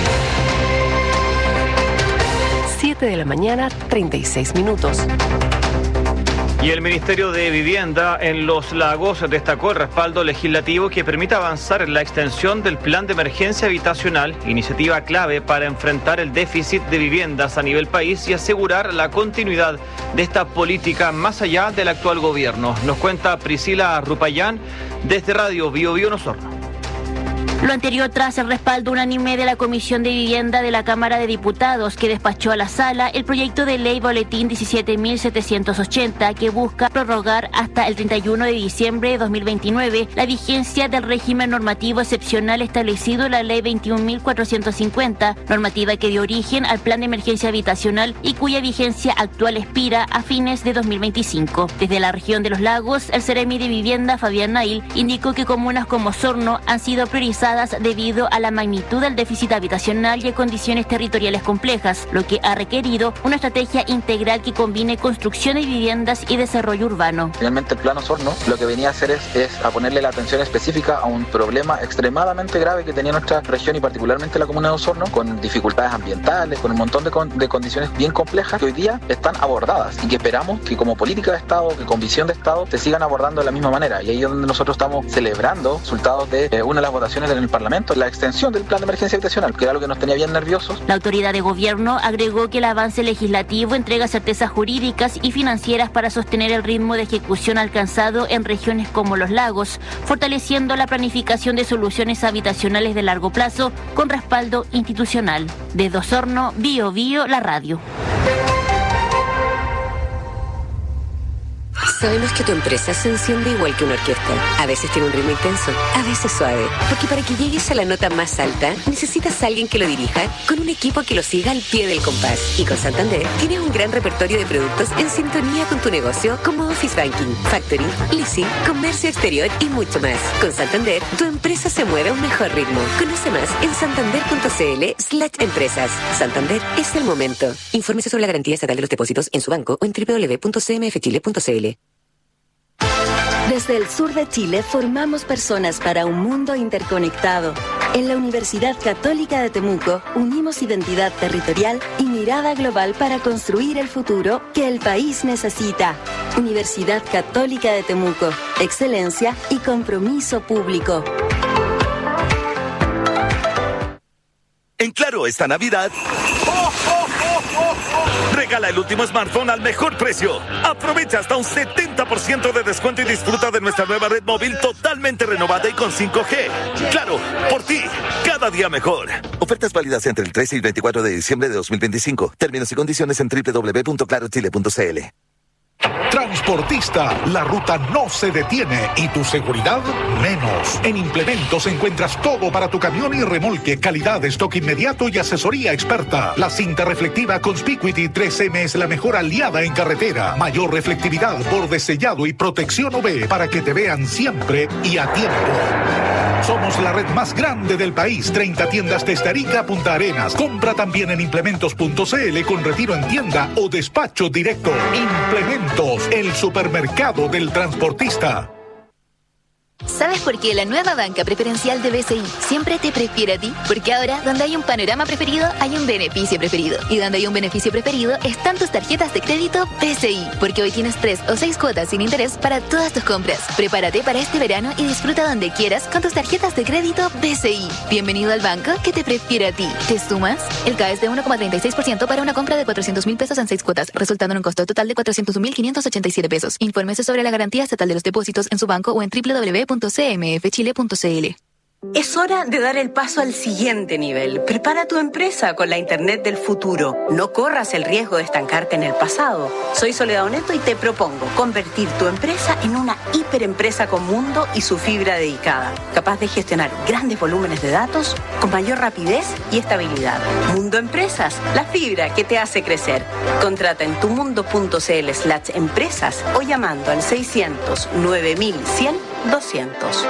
siete de la mañana, treinta y seis minutos. Y el Ministerio de Vivienda en Los Lagos destacó el respaldo legislativo que permite avanzar en la extensión del Plan de Emergencia Habitacional, iniciativa clave para enfrentar el déficit de viviendas a nivel país y asegurar la continuidad de esta política más allá del actual gobierno. Nos cuenta Priscila Rupayán desde Radio Bio Bio en Osorno. Lo anterior tras el respaldo unánime de la Comisión de Vivienda de la Cámara de Diputados, que despachó a la sala el proyecto de ley boletín diecisiete mil setecientos ochenta, que busca prorrogar hasta el treinta y uno de diciembre de dos mil veintinueve la vigencia del régimen normativo excepcional establecido en la ley veintiún mil cuatrocientos cincuenta, normativa que dio origen al Plan de Emergencia Habitacional y cuya vigencia actual expira a fines de dos mil veinticinco. Desde la región de los lagos, el Seremi de Vivienda, Fabián Nail, indicó que comunas como Osorno han sido priorizadas debido a la magnitud del déficit habitacional y a condiciones territoriales complejas, lo que ha requerido una estrategia integral que combine construcción de viviendas y desarrollo urbano. Finalmente, el Plan Osorno lo que venía a hacer es, es a ponerle la atención específica a un problema extremadamente grave que tenía nuestra región y particularmente la comuna de Osorno, con dificultades ambientales, con un montón de, con, de condiciones bien complejas que hoy día están abordadas y que esperamos que como política de Estado, que con visión de Estado, se sigan abordando de la misma manera. Y ahí es donde nosotros estamos celebrando resultados de eh, una de las votaciones del el Parlamento, la extensión del Plan de Emergencia Habitacional, que era lo que nos tenía bien nerviosos. La autoridad de gobierno agregó que el avance legislativo entrega certezas jurídicas y financieras para sostener el ritmo de ejecución alcanzado en regiones como Los Lagos, fortaleciendo la planificación de soluciones habitacionales de largo plazo con respaldo institucional. Desde Osorno, Bio Bio, la radio. Sabemos que tu empresa se enciende igual que una orquesta. A veces tiene un ritmo intenso, a veces suave. Porque para que llegues a la nota más alta, necesitas a alguien que lo dirija con un equipo que lo siga al pie del compás. Y con Santander tienes un gran repertorio de productos en sintonía con tu negocio, como Office Banking, Factoring, Leasing, Comercio Exterior y mucho más. Con Santander, tu empresa se mueve a un mejor ritmo. Conoce más en santander.cl slash empresas. Santander es el momento. Infórmese sobre la garantía estatal de los depósitos en su banco o en doble u doble u doble u punto c m f chile punto c l. Desde el sur de Chile formamos personas para un mundo interconectado. En la Universidad Católica de Temuco unimos identidad territorial y mirada global para construir el futuro que el país necesita. Universidad Católica de Temuco, excelencia y compromiso público. En Claro, esta Navidad, regala el último smartphone al mejor precio. Aprovecha hasta un setenta por ciento de descuento y disfruta de nuestra nueva red móvil totalmente renovada y con cinco G. Claro, por ti, cada día mejor. Ofertas válidas entre el trece y veinticuatro de diciembre de dos mil veinticinco. Términos y condiciones en doble u doble u doble u punto claro chile punto c l. Transportista, la ruta no se detiene y tu seguridad menos. En Implementos encuentras todo para tu camión y remolque, calidad, stock inmediato y asesoría experta. La cinta reflectiva Conspicuity tres eme es la mejor aliada en carretera. Mayor reflectividad, borde sellado y protección U V para que te vean siempre y a tiempo. Somos la red más grande del país, treinta tiendas desde Arica a Punta Arenas. Compra también en implementos punto c l con retiro en tienda o despacho directo. Implementos, el supermercado del transportista. ¿Sabes por qué la nueva banca preferencial de B C I siempre te prefiere a ti? Porque ahora, donde hay un panorama preferido, hay un beneficio preferido. Y donde hay un beneficio preferido, están tus tarjetas de crédito B C I. Porque hoy tienes tres o seis cuotas sin interés para todas tus compras. Prepárate para este verano y disfruta donde quieras con tus tarjetas de crédito B C I. Bienvenido al banco que te prefiere a ti. ¿Te sumas? El C A E es de uno coma treinta y seis por ciento para una compra de cuatrocientos mil pesos en seis cuotas, resultando en un costo total de cuatrocientos mil quinientos ochenta y siete pesos. Infórmese sobre la garantía estatal de los depósitos en su banco o en doble u doble u doble u punto c m f chile punto c l. Es hora de dar el paso al siguiente nivel. Prepara tu empresa con la Internet del futuro. No corras el riesgo de estancarte en el pasado. Soy Soledad Oneto y te propongo convertir tu empresa en una hiperempresa con mundo y su fibra dedicada, capaz de gestionar grandes volúmenes de datos con mayor rapidez y estabilidad. Mundo Empresas, la fibra que te hace crecer. Contrata en tumundo.cl slash empresas o llamando al seiscientos nueve mil cien doscientos.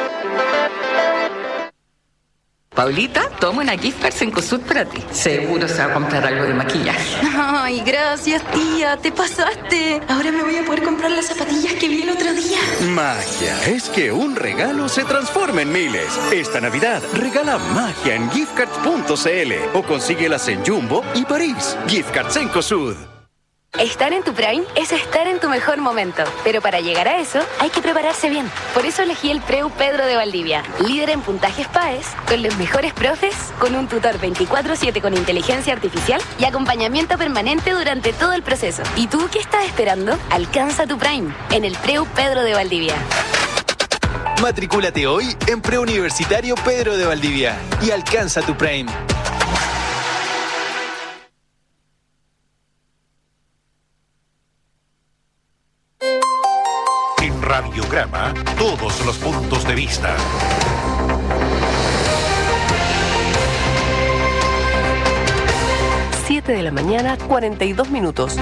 Paulita, toma una gift card Cencosud para ti. Seguro se va a comprar algo de maquillaje. Ay, gracias, tía. Te pasaste. Ahora me voy a poder comprar las zapatillas que vi el otro día. Magia. Es que un regalo se transforma en miles. Esta Navidad, regala magia en gift cards punto c l o consíguelas en Jumbo y París. Gift Cards Cencosud. Estar en tu Prime es estar en tu mejor momento, pero para llegar a eso hay que prepararse bien. Por eso elegí el Preu Pedro de Valdivia, líder en puntajes P A E S, con los mejores profes, con un tutor veinticuatro siete con inteligencia artificial y acompañamiento permanente durante todo el proceso. ¿Y tú qué estás esperando? Alcanza tu Prime en el Preu Pedro de Valdivia. Matricúlate hoy en Preuniversitario Pedro de Valdivia y alcanza tu Prime. Radiograma, todos los puntos de vista. siete de la mañana, cuarenta y dos minutos.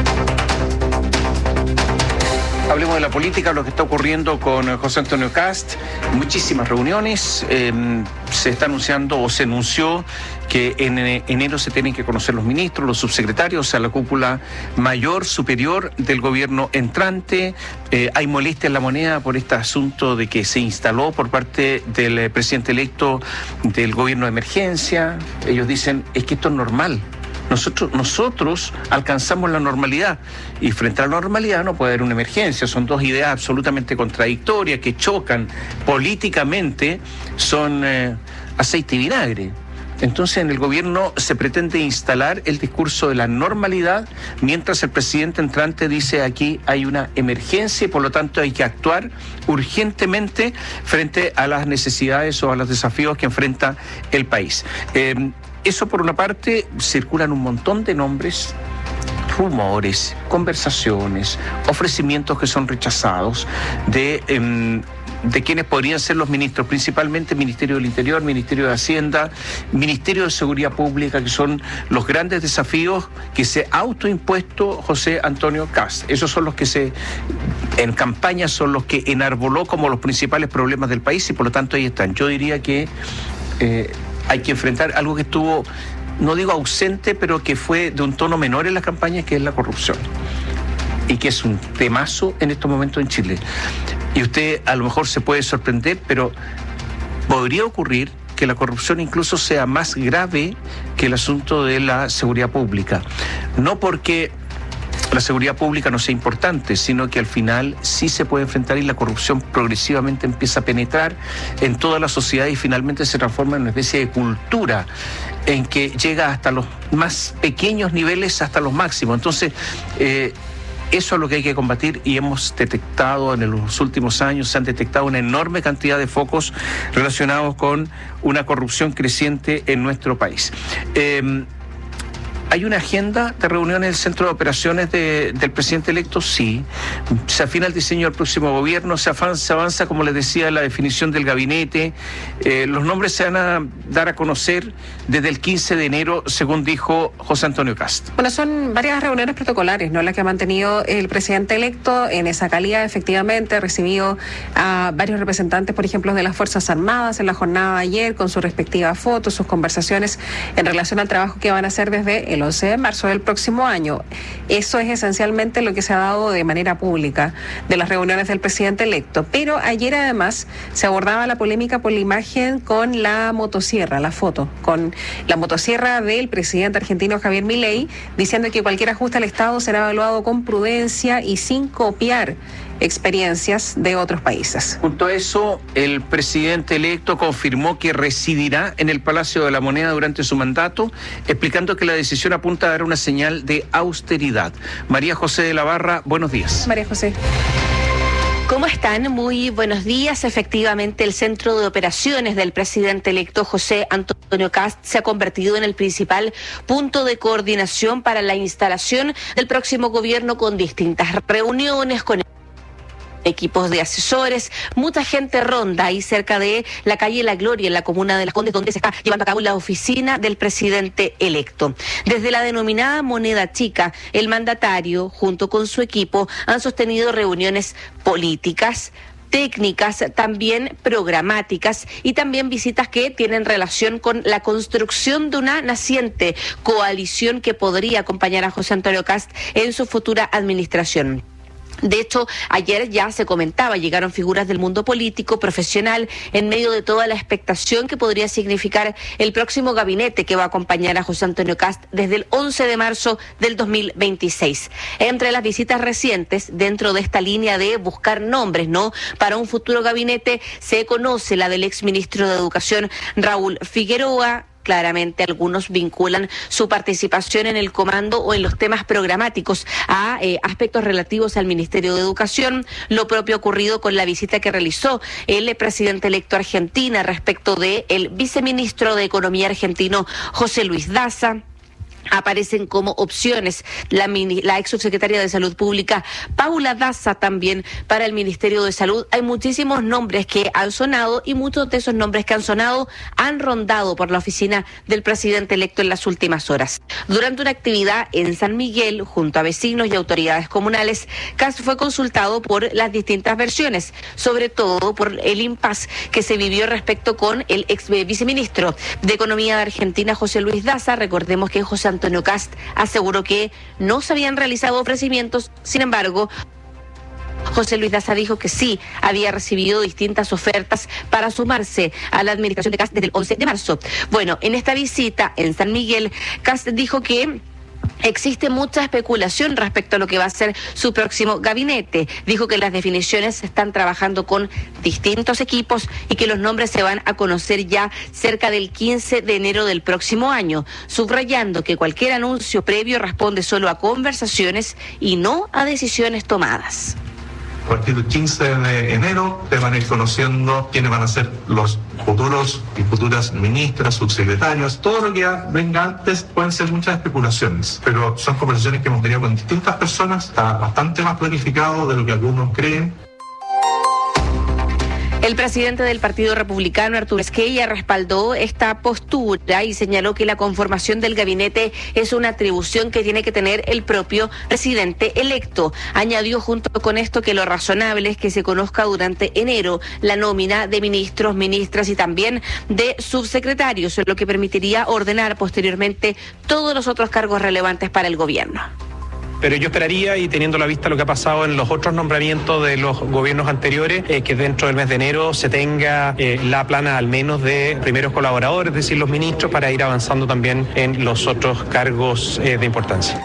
Hablemos de la política, lo que está ocurriendo con José Antonio Kast. Muchísimas reuniones. Eh, se está anunciando o se anunció que en enero se tienen que conocer los ministros, los subsecretarios, o sea, la cúpula mayor, superior del gobierno entrante. Eh, hay molestia en la moneda por este asunto de que se instaló por parte del presidente electo del gobierno de emergencia. Ellos dicen, es que esto es normal. Nosotros, nosotros alcanzamos la normalidad y frente a la normalidad no puede haber una emergencia. Son dos ideas absolutamente contradictorias que chocan políticamente, son eh, aceite y vinagre. Entonces en el gobierno se pretende instalar el discurso de la normalidad mientras el presidente entrante dice aquí hay una emergencia y por lo tanto hay que actuar urgentemente frente a las necesidades o a los desafíos que enfrenta el país. Eh, Eso por una parte, circulan un montón de nombres. rumores, conversaciones, ofrecimientos que son rechazados de... Eh, de quienes podrían ser los ministros, principalmente Ministerio del Interior, Ministerio de Hacienda, Ministerio de Seguridad Pública, que son los grandes desafíos que se ha autoimpuesto José Antonio Kast. Esos son los que se, en campaña, son los que enarboló como los principales problemas del país y por lo tanto ahí están. Yo diría que eh, hay que enfrentar algo que estuvo, no digo ausente, pero que fue de un tono menor en la campaña, que es la corrupción. Y que es un temazo en estos momentos en Chile. Y usted a lo mejor se puede sorprender, pero podría ocurrir que la corrupción incluso sea más grave que el asunto de la seguridad pública. No porque la seguridad pública no sea importante, sino que al final sí se puede enfrentar y la corrupción progresivamente empieza a penetrar en toda la sociedad y finalmente se transforma en una especie de cultura en que llega hasta los más pequeños niveles, hasta los máximos. Entonces, eh, eso es lo que hay que combatir y hemos detectado en los últimos años, se han detectado una enorme cantidad de focos relacionados con una corrupción creciente en nuestro país. Eh, ¿Hay una agenda de reuniones del Centro de Operaciones de, del presidente electo? Sí. Se afina el diseño del próximo gobierno, se avanza, se avanza como les decía, la definición del gabinete. Eh, los nombres se van a dar a conocer desde el quince de enero, según dijo José Antonio Kast. Bueno, son varias reuniones protocolares, ¿no? Las que ha mantenido el presidente electo en esa calidad, efectivamente, ha recibido a varios representantes, por ejemplo, de las Fuerzas Armadas en la jornada de ayer, con sus respectivas fotos, sus conversaciones en relación al trabajo que van a hacer desde el once de marzo del próximo año. Eso es esencialmente lo que se ha dado de manera pública de las reuniones del presidente electo. Pero ayer además se abordaba la polémica por la imagen con la motosierra, la foto, con la motosierra del presidente argentino Javier Milei, diciendo que cualquier ajuste al Estado será evaluado con prudencia y sin copiar experiencias de otros países. Junto a eso, el presidente electo confirmó que residirá en el Palacio de la Moneda durante su mandato, explicando que la decisión apunta a dar una señal de austeridad. María José de la Barra, buenos días. María José. ¿Cómo están? Muy buenos días. Efectivamente, el centro de operaciones del presidente electo José Antonio Kast se ha convertido en el principal punto de coordinación para la instalación del próximo gobierno, con distintas reuniones, con equipos de asesores, mucha gente ronda ahí cerca de la calle La Gloria, en la comuna de Las Condes, donde se está llevando a cabo la oficina del presidente electo. Desde la denominada moneda chica, el mandatario, junto con su equipo, han sostenido reuniones políticas, técnicas, también programáticas y también visitas que tienen relación con la construcción de una naciente coalición que podría acompañar a José Antonio Kast en su futura administración. De hecho, ayer ya se comentaba, llegaron figuras del mundo político, profesional, en medio de toda la expectación que podría significar el próximo gabinete que va a acompañar a José Antonio Kast desde el once de marzo del dos mil veintiséis. Entre las visitas recientes, dentro de esta línea de buscar nombres, ¿no?, para un futuro gabinete, se conoce la del exministro de Educación, Raúl Figueroa. Claramente algunos vinculan su participación en el comando o en los temas programáticos a eh, aspectos relativos al Ministerio de Educación. Lo propio ocurrido con la visita que realizó el presidente electo Argentina respecto de el viceministro de Economía argentino José Luis Daza. Aparecen como opciones la, mini, la ex subsecretaria de Salud Pública Paula Daza también para el Ministerio de Salud. Hay muchísimos nombres que han sonado y muchos de esos nombres que han sonado han rondado por la oficina del presidente electo en las últimas horas. Durante una actividad en San Miguel, junto a vecinos y autoridades comunales, Kast fue consultado por las distintas versiones, sobre todo por el impasse que se vivió respecto con el ex viceministro de Economía de Argentina, José Luis Daza. Recordemos que José Antonio Kast aseguró que no se habían realizado ofrecimientos. Sin embargo, José Luis Daza dijo que sí había recibido distintas ofertas para sumarse a la administración de Kast desde el once de marzo. Bueno, en esta visita en San Miguel, Kast dijo que existe mucha especulación respecto a lo que va a ser su próximo gabinete. Dijo que las definiciones se están trabajando con distintos equipos y que los nombres se van a conocer ya cerca del quince de enero del próximo año, subrayando que cualquier anuncio previo responde solo a conversaciones y no a decisiones tomadas. A partir del quince de enero te van a ir conociendo quiénes van a ser los futuros y futuras ministras, subsecretarios. Todo lo que venga antes pueden ser muchas especulaciones, pero son conversaciones que hemos tenido con distintas personas. Está bastante más planificado de lo que algunos creen. El presidente del Partido Republicano, Arturo Esquella, respaldó esta postura y señaló que la conformación del gabinete es una atribución que tiene que tener el propio presidente electo. Añadió junto con esto que lo razonable es que se conozca durante enero la nómina de ministros, ministras y también de subsecretarios, lo que permitiría ordenar posteriormente todos los otros cargos relevantes para el gobierno. Pero yo esperaría, y teniendo a la vista lo que ha pasado en los otros nombramientos de los gobiernos anteriores, eh, que dentro del mes de enero se tenga eh, la plana al menos de primeros colaboradores, es decir, los ministros, para ir avanzando también en los otros cargos eh, de importancia.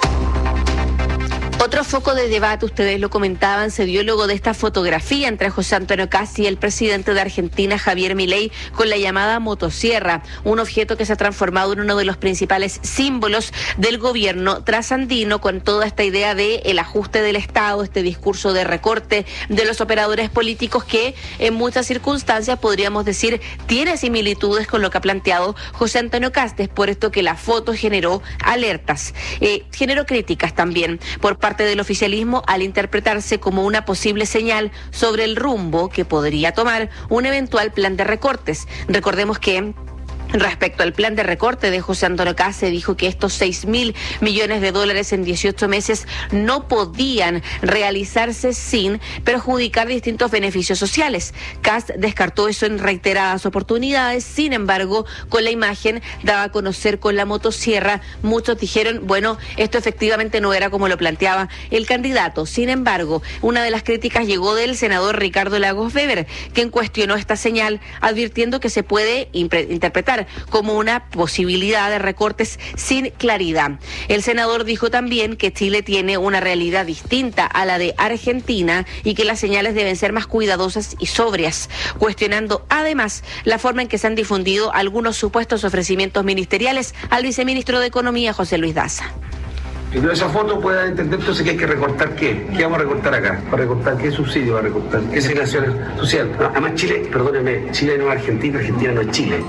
Otro foco de debate, ustedes lo comentaban, se dio luego de esta fotografía entre José Antonio Kast y el presidente de Argentina, Javier Milei, con la llamada motosierra, un objeto que se ha transformado en uno de los principales símbolos del gobierno trasandino, con toda esta idea de el ajuste del Estado, este discurso de recorte de los operadores políticos que en muchas circunstancias podríamos decir tiene similitudes con lo que ha planteado José Antonio Kast. Es por esto que la foto generó alertas, eh, generó críticas también por parte del oficialismo al interpretarse como una posible señal sobre el rumbo que podría tomar un eventual plan de recortes. Recordemos que respecto al plan de recorte de José Antonio Kast, se dijo que estos seis mil millones de dólares en dieciocho meses no podían realizarse sin perjudicar distintos beneficios sociales. Kast descartó eso en reiteradas oportunidades. Sin embargo, con la imagen dada a conocer con la motosierra, muchos dijeron, bueno, esto efectivamente no era como lo planteaba el candidato. Sin embargo, una de las críticas llegó del senador Ricardo Lagos Weber, quien cuestionó esta señal, advirtiendo que se puede interpretar como una posibilidad de recortes sin claridad. El senador dijo también que Chile tiene una realidad distinta a la de Argentina y que las señales deben ser más cuidadosas y sobrias, cuestionando además la forma en que se han difundido algunos supuestos ofrecimientos ministeriales al viceministro de Economía, José Luis Daza. Pero esa foto puede entender entonces que hay que recortar qué. ¿Qué vamos a recortar acá? ¿Para recortar qué subsidio va a recortar? ¿Qué asignación social? No, además Chile, perdóneme, Chile no es Argentina, Argentina no es Chile.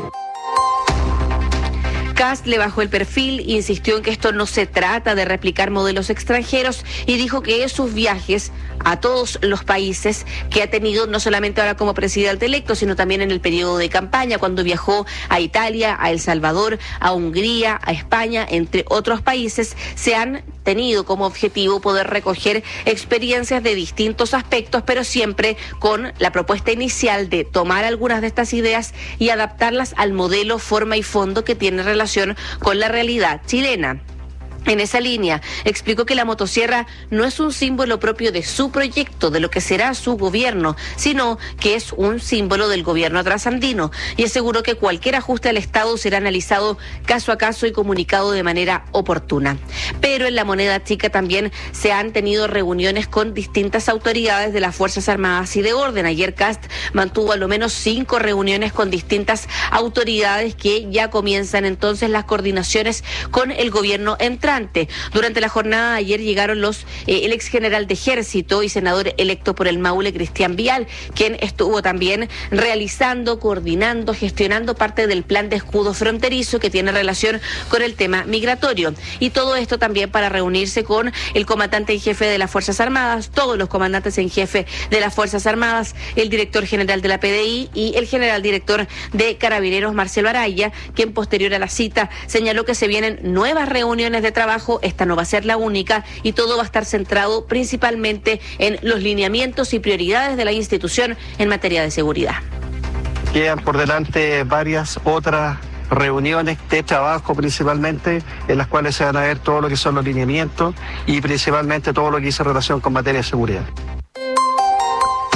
Kast le bajó el perfil, insistió en que esto no se trata de replicar modelos extranjeros y dijo que sus viajes a todos los países que ha tenido, no solamente ahora como presidente electo, sino también en el periodo de campaña, cuando viajó a Italia, a El Salvador, a Hungría, a España, entre otros países, se han tenido como objetivo poder recoger experiencias de distintos aspectos, pero siempre con la propuesta inicial de tomar algunas de estas ideas y adaptarlas al modelo, forma y fondo que tiene relación con la realidad chilena. En esa línea, explicó que la motosierra no es un símbolo propio de su proyecto, de lo que será su gobierno, sino que es un símbolo del gobierno trasandino, y aseguró que cualquier ajuste al Estado será analizado caso a caso y comunicado de manera oportuna. Pero en la moneda chica también se han tenido reuniones con distintas autoridades de las Fuerzas Armadas y de Orden. Ayer Kast mantuvo a lo menos cinco reuniones con distintas autoridades que ya comienzan entonces las coordinaciones con el gobierno entrante. Durante la jornada de ayer llegaron los eh, el ex general de Ejército y senador electo por el Maule, Cristian Vial, quien estuvo también realizando, coordinando, gestionando parte del plan de escudo fronterizo que tiene relación con el tema migratorio. Y todo esto también para reunirse con el comandante en jefe de las Fuerzas Armadas, todos los comandantes en jefe de las Fuerzas Armadas, el director general de la P D I y el general director de Carabineros, Marcelo Araya, quien posterior a la cita señaló que se vienen nuevas reuniones de trabajo, esta no va a ser la única y todo va a estar centrado principalmente en los lineamientos y prioridades de la institución en materia de seguridad. Quedan por delante varias otras reuniones de trabajo principalmente, en las cuales se van a ver todo lo que son los lineamientos y principalmente todo lo que hizo relación con materia de seguridad.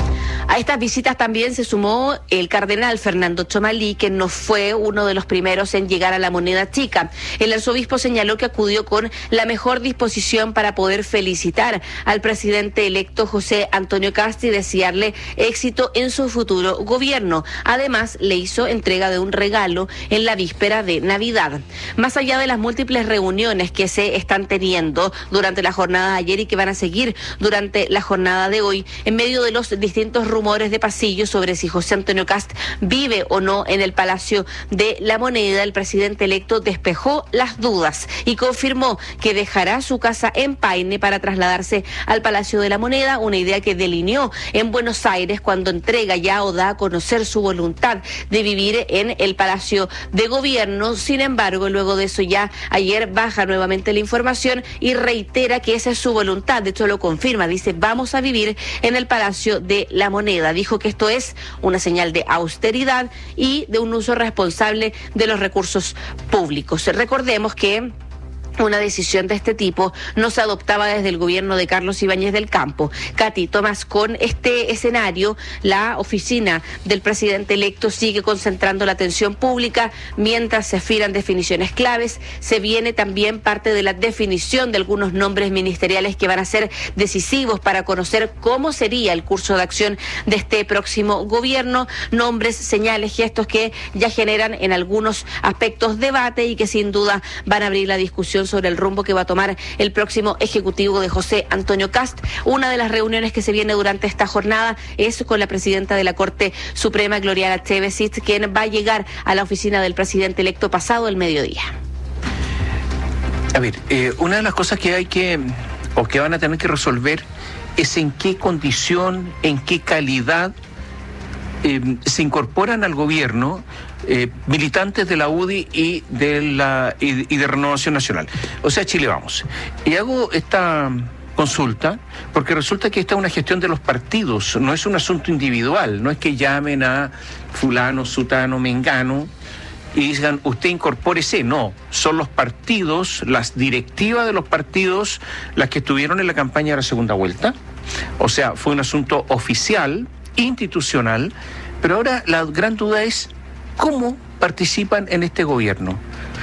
A estas visitas también se sumó el cardenal Fernando Chomalí, que no fue uno de los primeros en llegar a la Moneda Chica. El arzobispo señaló que acudió con la mejor disposición para poder felicitar al presidente electo José Antonio Kast y desearle éxito en su futuro gobierno. Además, le hizo entrega de un regalo en la víspera de Navidad. Más allá de las múltiples reuniones que se están teniendo durante la jornada de ayer y que van a seguir durante la jornada de hoy, en medio de los distintos rumores de pasillo sobre si José Antonio Kast vive o no en el Palacio de la Moneda, el presidente electo despejó las dudas y confirmó que dejará su casa en Paine para trasladarse al Palacio de la Moneda, una idea que delineó en Buenos Aires cuando entrega ya o da a conocer su voluntad de vivir en el Palacio de Gobierno. Sin embargo, luego de eso ya ayer baja nuevamente la información y reitera que esa es su voluntad. De hecho, lo confirma, dice, vamos a vivir en el Palacio de la Moneda. Dijo que esto es una señal de austeridad y de un uso responsable de los recursos públicos. Recordemos que una decisión de este tipo no se adoptaba desde el gobierno de Carlos Ibáñez del Campo. Katy, Tomás, con este escenario, la oficina del presidente electo sigue concentrando la atención pública mientras se afinan definiciones claves. Se viene también parte de la definición de algunos nombres ministeriales que van a ser decisivos para conocer cómo sería el curso de acción de este próximo gobierno. Nombres, señales, gestos que ya generan en algunos aspectos debate y que sin duda van a abrir la discusión sobre el rumbo que va a tomar el próximo ejecutivo de José Antonio Kast. Una de las reuniones que se viene durante esta jornada es con la presidenta de la Corte Suprema, Gloriana Tevesit, quien va a llegar a la oficina del presidente electo pasado el mediodía. A ver, eh, una de las cosas que hay que, o que van a tener que resolver, es en qué condición, en qué calidad eh, se incorporan al gobierno Eh, militantes de la U D I y de la y, y de Renovación Nacional. O sea, Chile Vamos. Y hago esta consulta porque resulta que esta es una gestión de los partidos, no es un asunto individual, no es que llamen a fulano, sutano, mengano y digan, usted incorpórese. No, son los partidos, las directivas de los partidos las que estuvieron en la campaña de la segunda vuelta. O sea, fue un asunto oficial, institucional, pero ahora la gran duda es ¿cómo participan en este gobierno?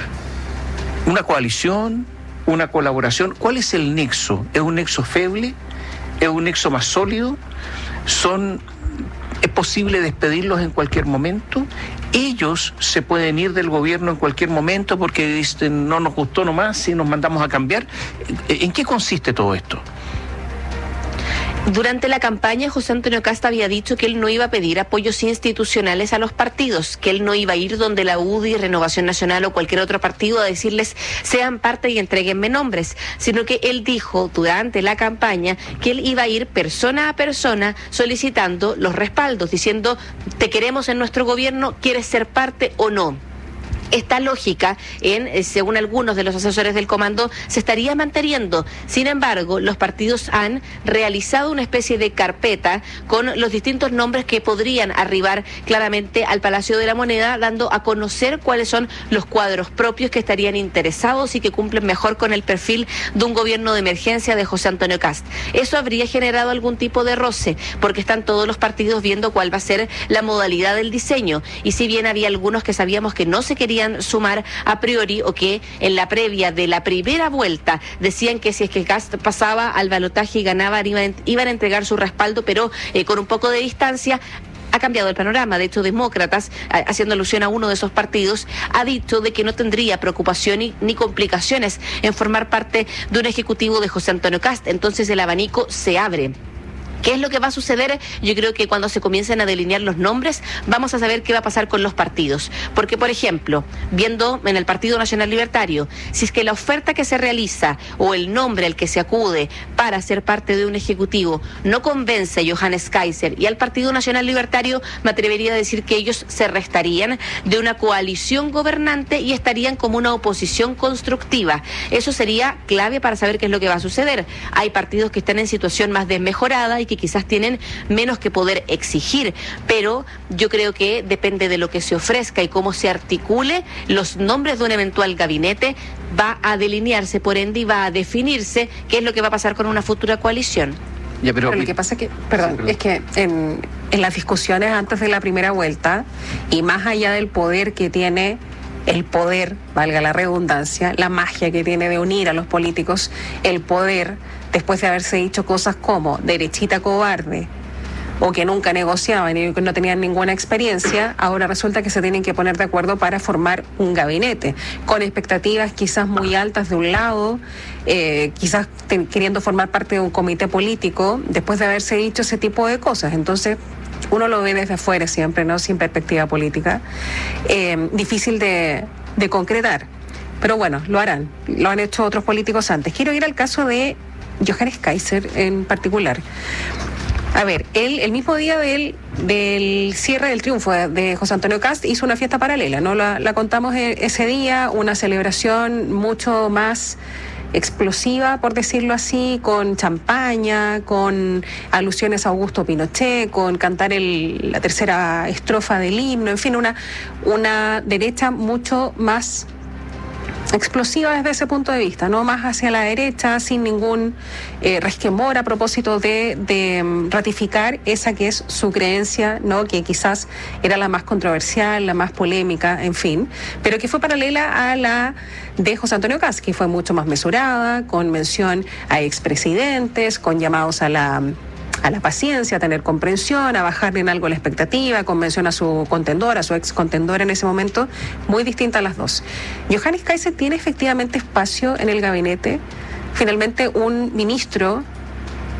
¿Una coalición? ¿Una colaboración? ¿Cuál es el nexo? ¿Es un nexo feble? ¿Es un nexo más sólido? ¿Son, ¿Es posible despedirlos en cualquier momento? ¿Ellos se pueden ir del gobierno en cualquier momento porque dicen no nos gustó nomás y nos mandamos a cambiar? ¿En qué consiste todo esto? Durante la campaña, José Antonio Kast había dicho que él no iba a pedir apoyos institucionales a los partidos, que él no iba a ir donde la U D I, Renovación Nacional o cualquier otro partido a decirles sean parte y entréguenme nombres, sino que él dijo durante la campaña que él iba a ir persona a persona solicitando los respaldos, diciendo te queremos en nuestro gobierno, ¿quieres ser parte o no? Esta lógica, en, según algunos de los asesores del comando, se estaría manteniendo. Sin embargo, los partidos han realizado una especie de carpeta con los distintos nombres que podrían arribar claramente al Palacio de la Moneda, dando a conocer cuáles son los cuadros propios que estarían interesados y que cumplen mejor con el perfil de un gobierno de emergencia de José Antonio Kast. Eso habría generado algún tipo de roce, porque están todos los partidos viendo cuál va a ser la modalidad del diseño. Y si bien había algunos que sabíamos que no se querían sumar a priori o que en la previa de la primera vuelta decían que si es que Kast pasaba al balotaje y ganaba iban, iban a entregar su respaldo, pero eh, con un poco de distancia. Ha cambiado el panorama. De hecho, Demócratas, haciendo alusión a uno de esos partidos, ha dicho de que no tendría preocupación ni, ni complicaciones en formar parte de un ejecutivo de José Antonio Kast. Entonces el abanico se abre. ¿Qué es lo que va a suceder? Yo creo que cuando se comiencen a delinear los nombres, vamos a saber qué va a pasar con los partidos. Porque, por ejemplo, viendo en el Partido Nacional Libertario, si es que la oferta que se realiza o el nombre al que se acude para ser parte de un ejecutivo no convence a Johannes Kaiser y al Partido Nacional Libertario, me atrevería a decir que ellos se restarían de una coalición gobernante y estarían como una oposición constructiva. Eso sería clave para saber qué es lo que va a suceder. Hay partidos que están en situación más desmejorada y que quizás tienen menos que poder exigir, pero yo creo que depende de lo que se ofrezca y cómo se articule los nombres de un eventual gabinete, va a delinearse, por ende, y va a definirse qué es lo que va a pasar con una futura coalición. Ya, pero, pero lo que pasa es que, perdón, sí, es que en, en las discusiones antes de la primera vuelta, y más allá del poder que tiene el poder, valga la redundancia, la magia que tiene de unir a los políticos, el poder, después de haberse dicho cosas como derechita cobarde, o que nunca negociaban y que no tenían ninguna experiencia, ahora resulta que se tienen que poner de acuerdo para formar un gabinete, con expectativas quizás muy altas de un lado, eh, quizás ten, queriendo formar parte de un comité político, después de haberse dicho ese tipo de cosas. Entonces, uno lo ve desde afuera siempre, ¿no? Sin perspectiva política. Eh, difícil de, de concretar. Pero bueno, lo harán. Lo han hecho otros políticos antes. Quiero ir al caso de Johannes Kaiser en particular. A ver, él, el mismo día del, del cierre del triunfo de, de José Antonio Kast, hizo una fiesta paralela, ¿no? La, la contamos ese día, una celebración mucho más explosiva, por decirlo así, con champaña, con alusiones a Augusto Pinochet, con cantar el, la tercera estrofa del himno, en fin, una, una derecha mucho más explosiva desde ese punto de vista, no más hacia la derecha, sin ningún eh, resquemor a propósito de, de ratificar esa que es su creencia, no, que quizás era la más controversial, la más polémica, en fin, pero que fue paralela a la de José Antonio Kast, que fue mucho más mesurada, con mención a expresidentes, con llamados a la a la paciencia, a tener comprensión, a bajarle en algo la expectativa, con mención a su contendor, a su ex contendor en ese momento, muy distinta a las dos. Johannes Kaiser tiene efectivamente espacio en el gabinete. Finalmente, un ministro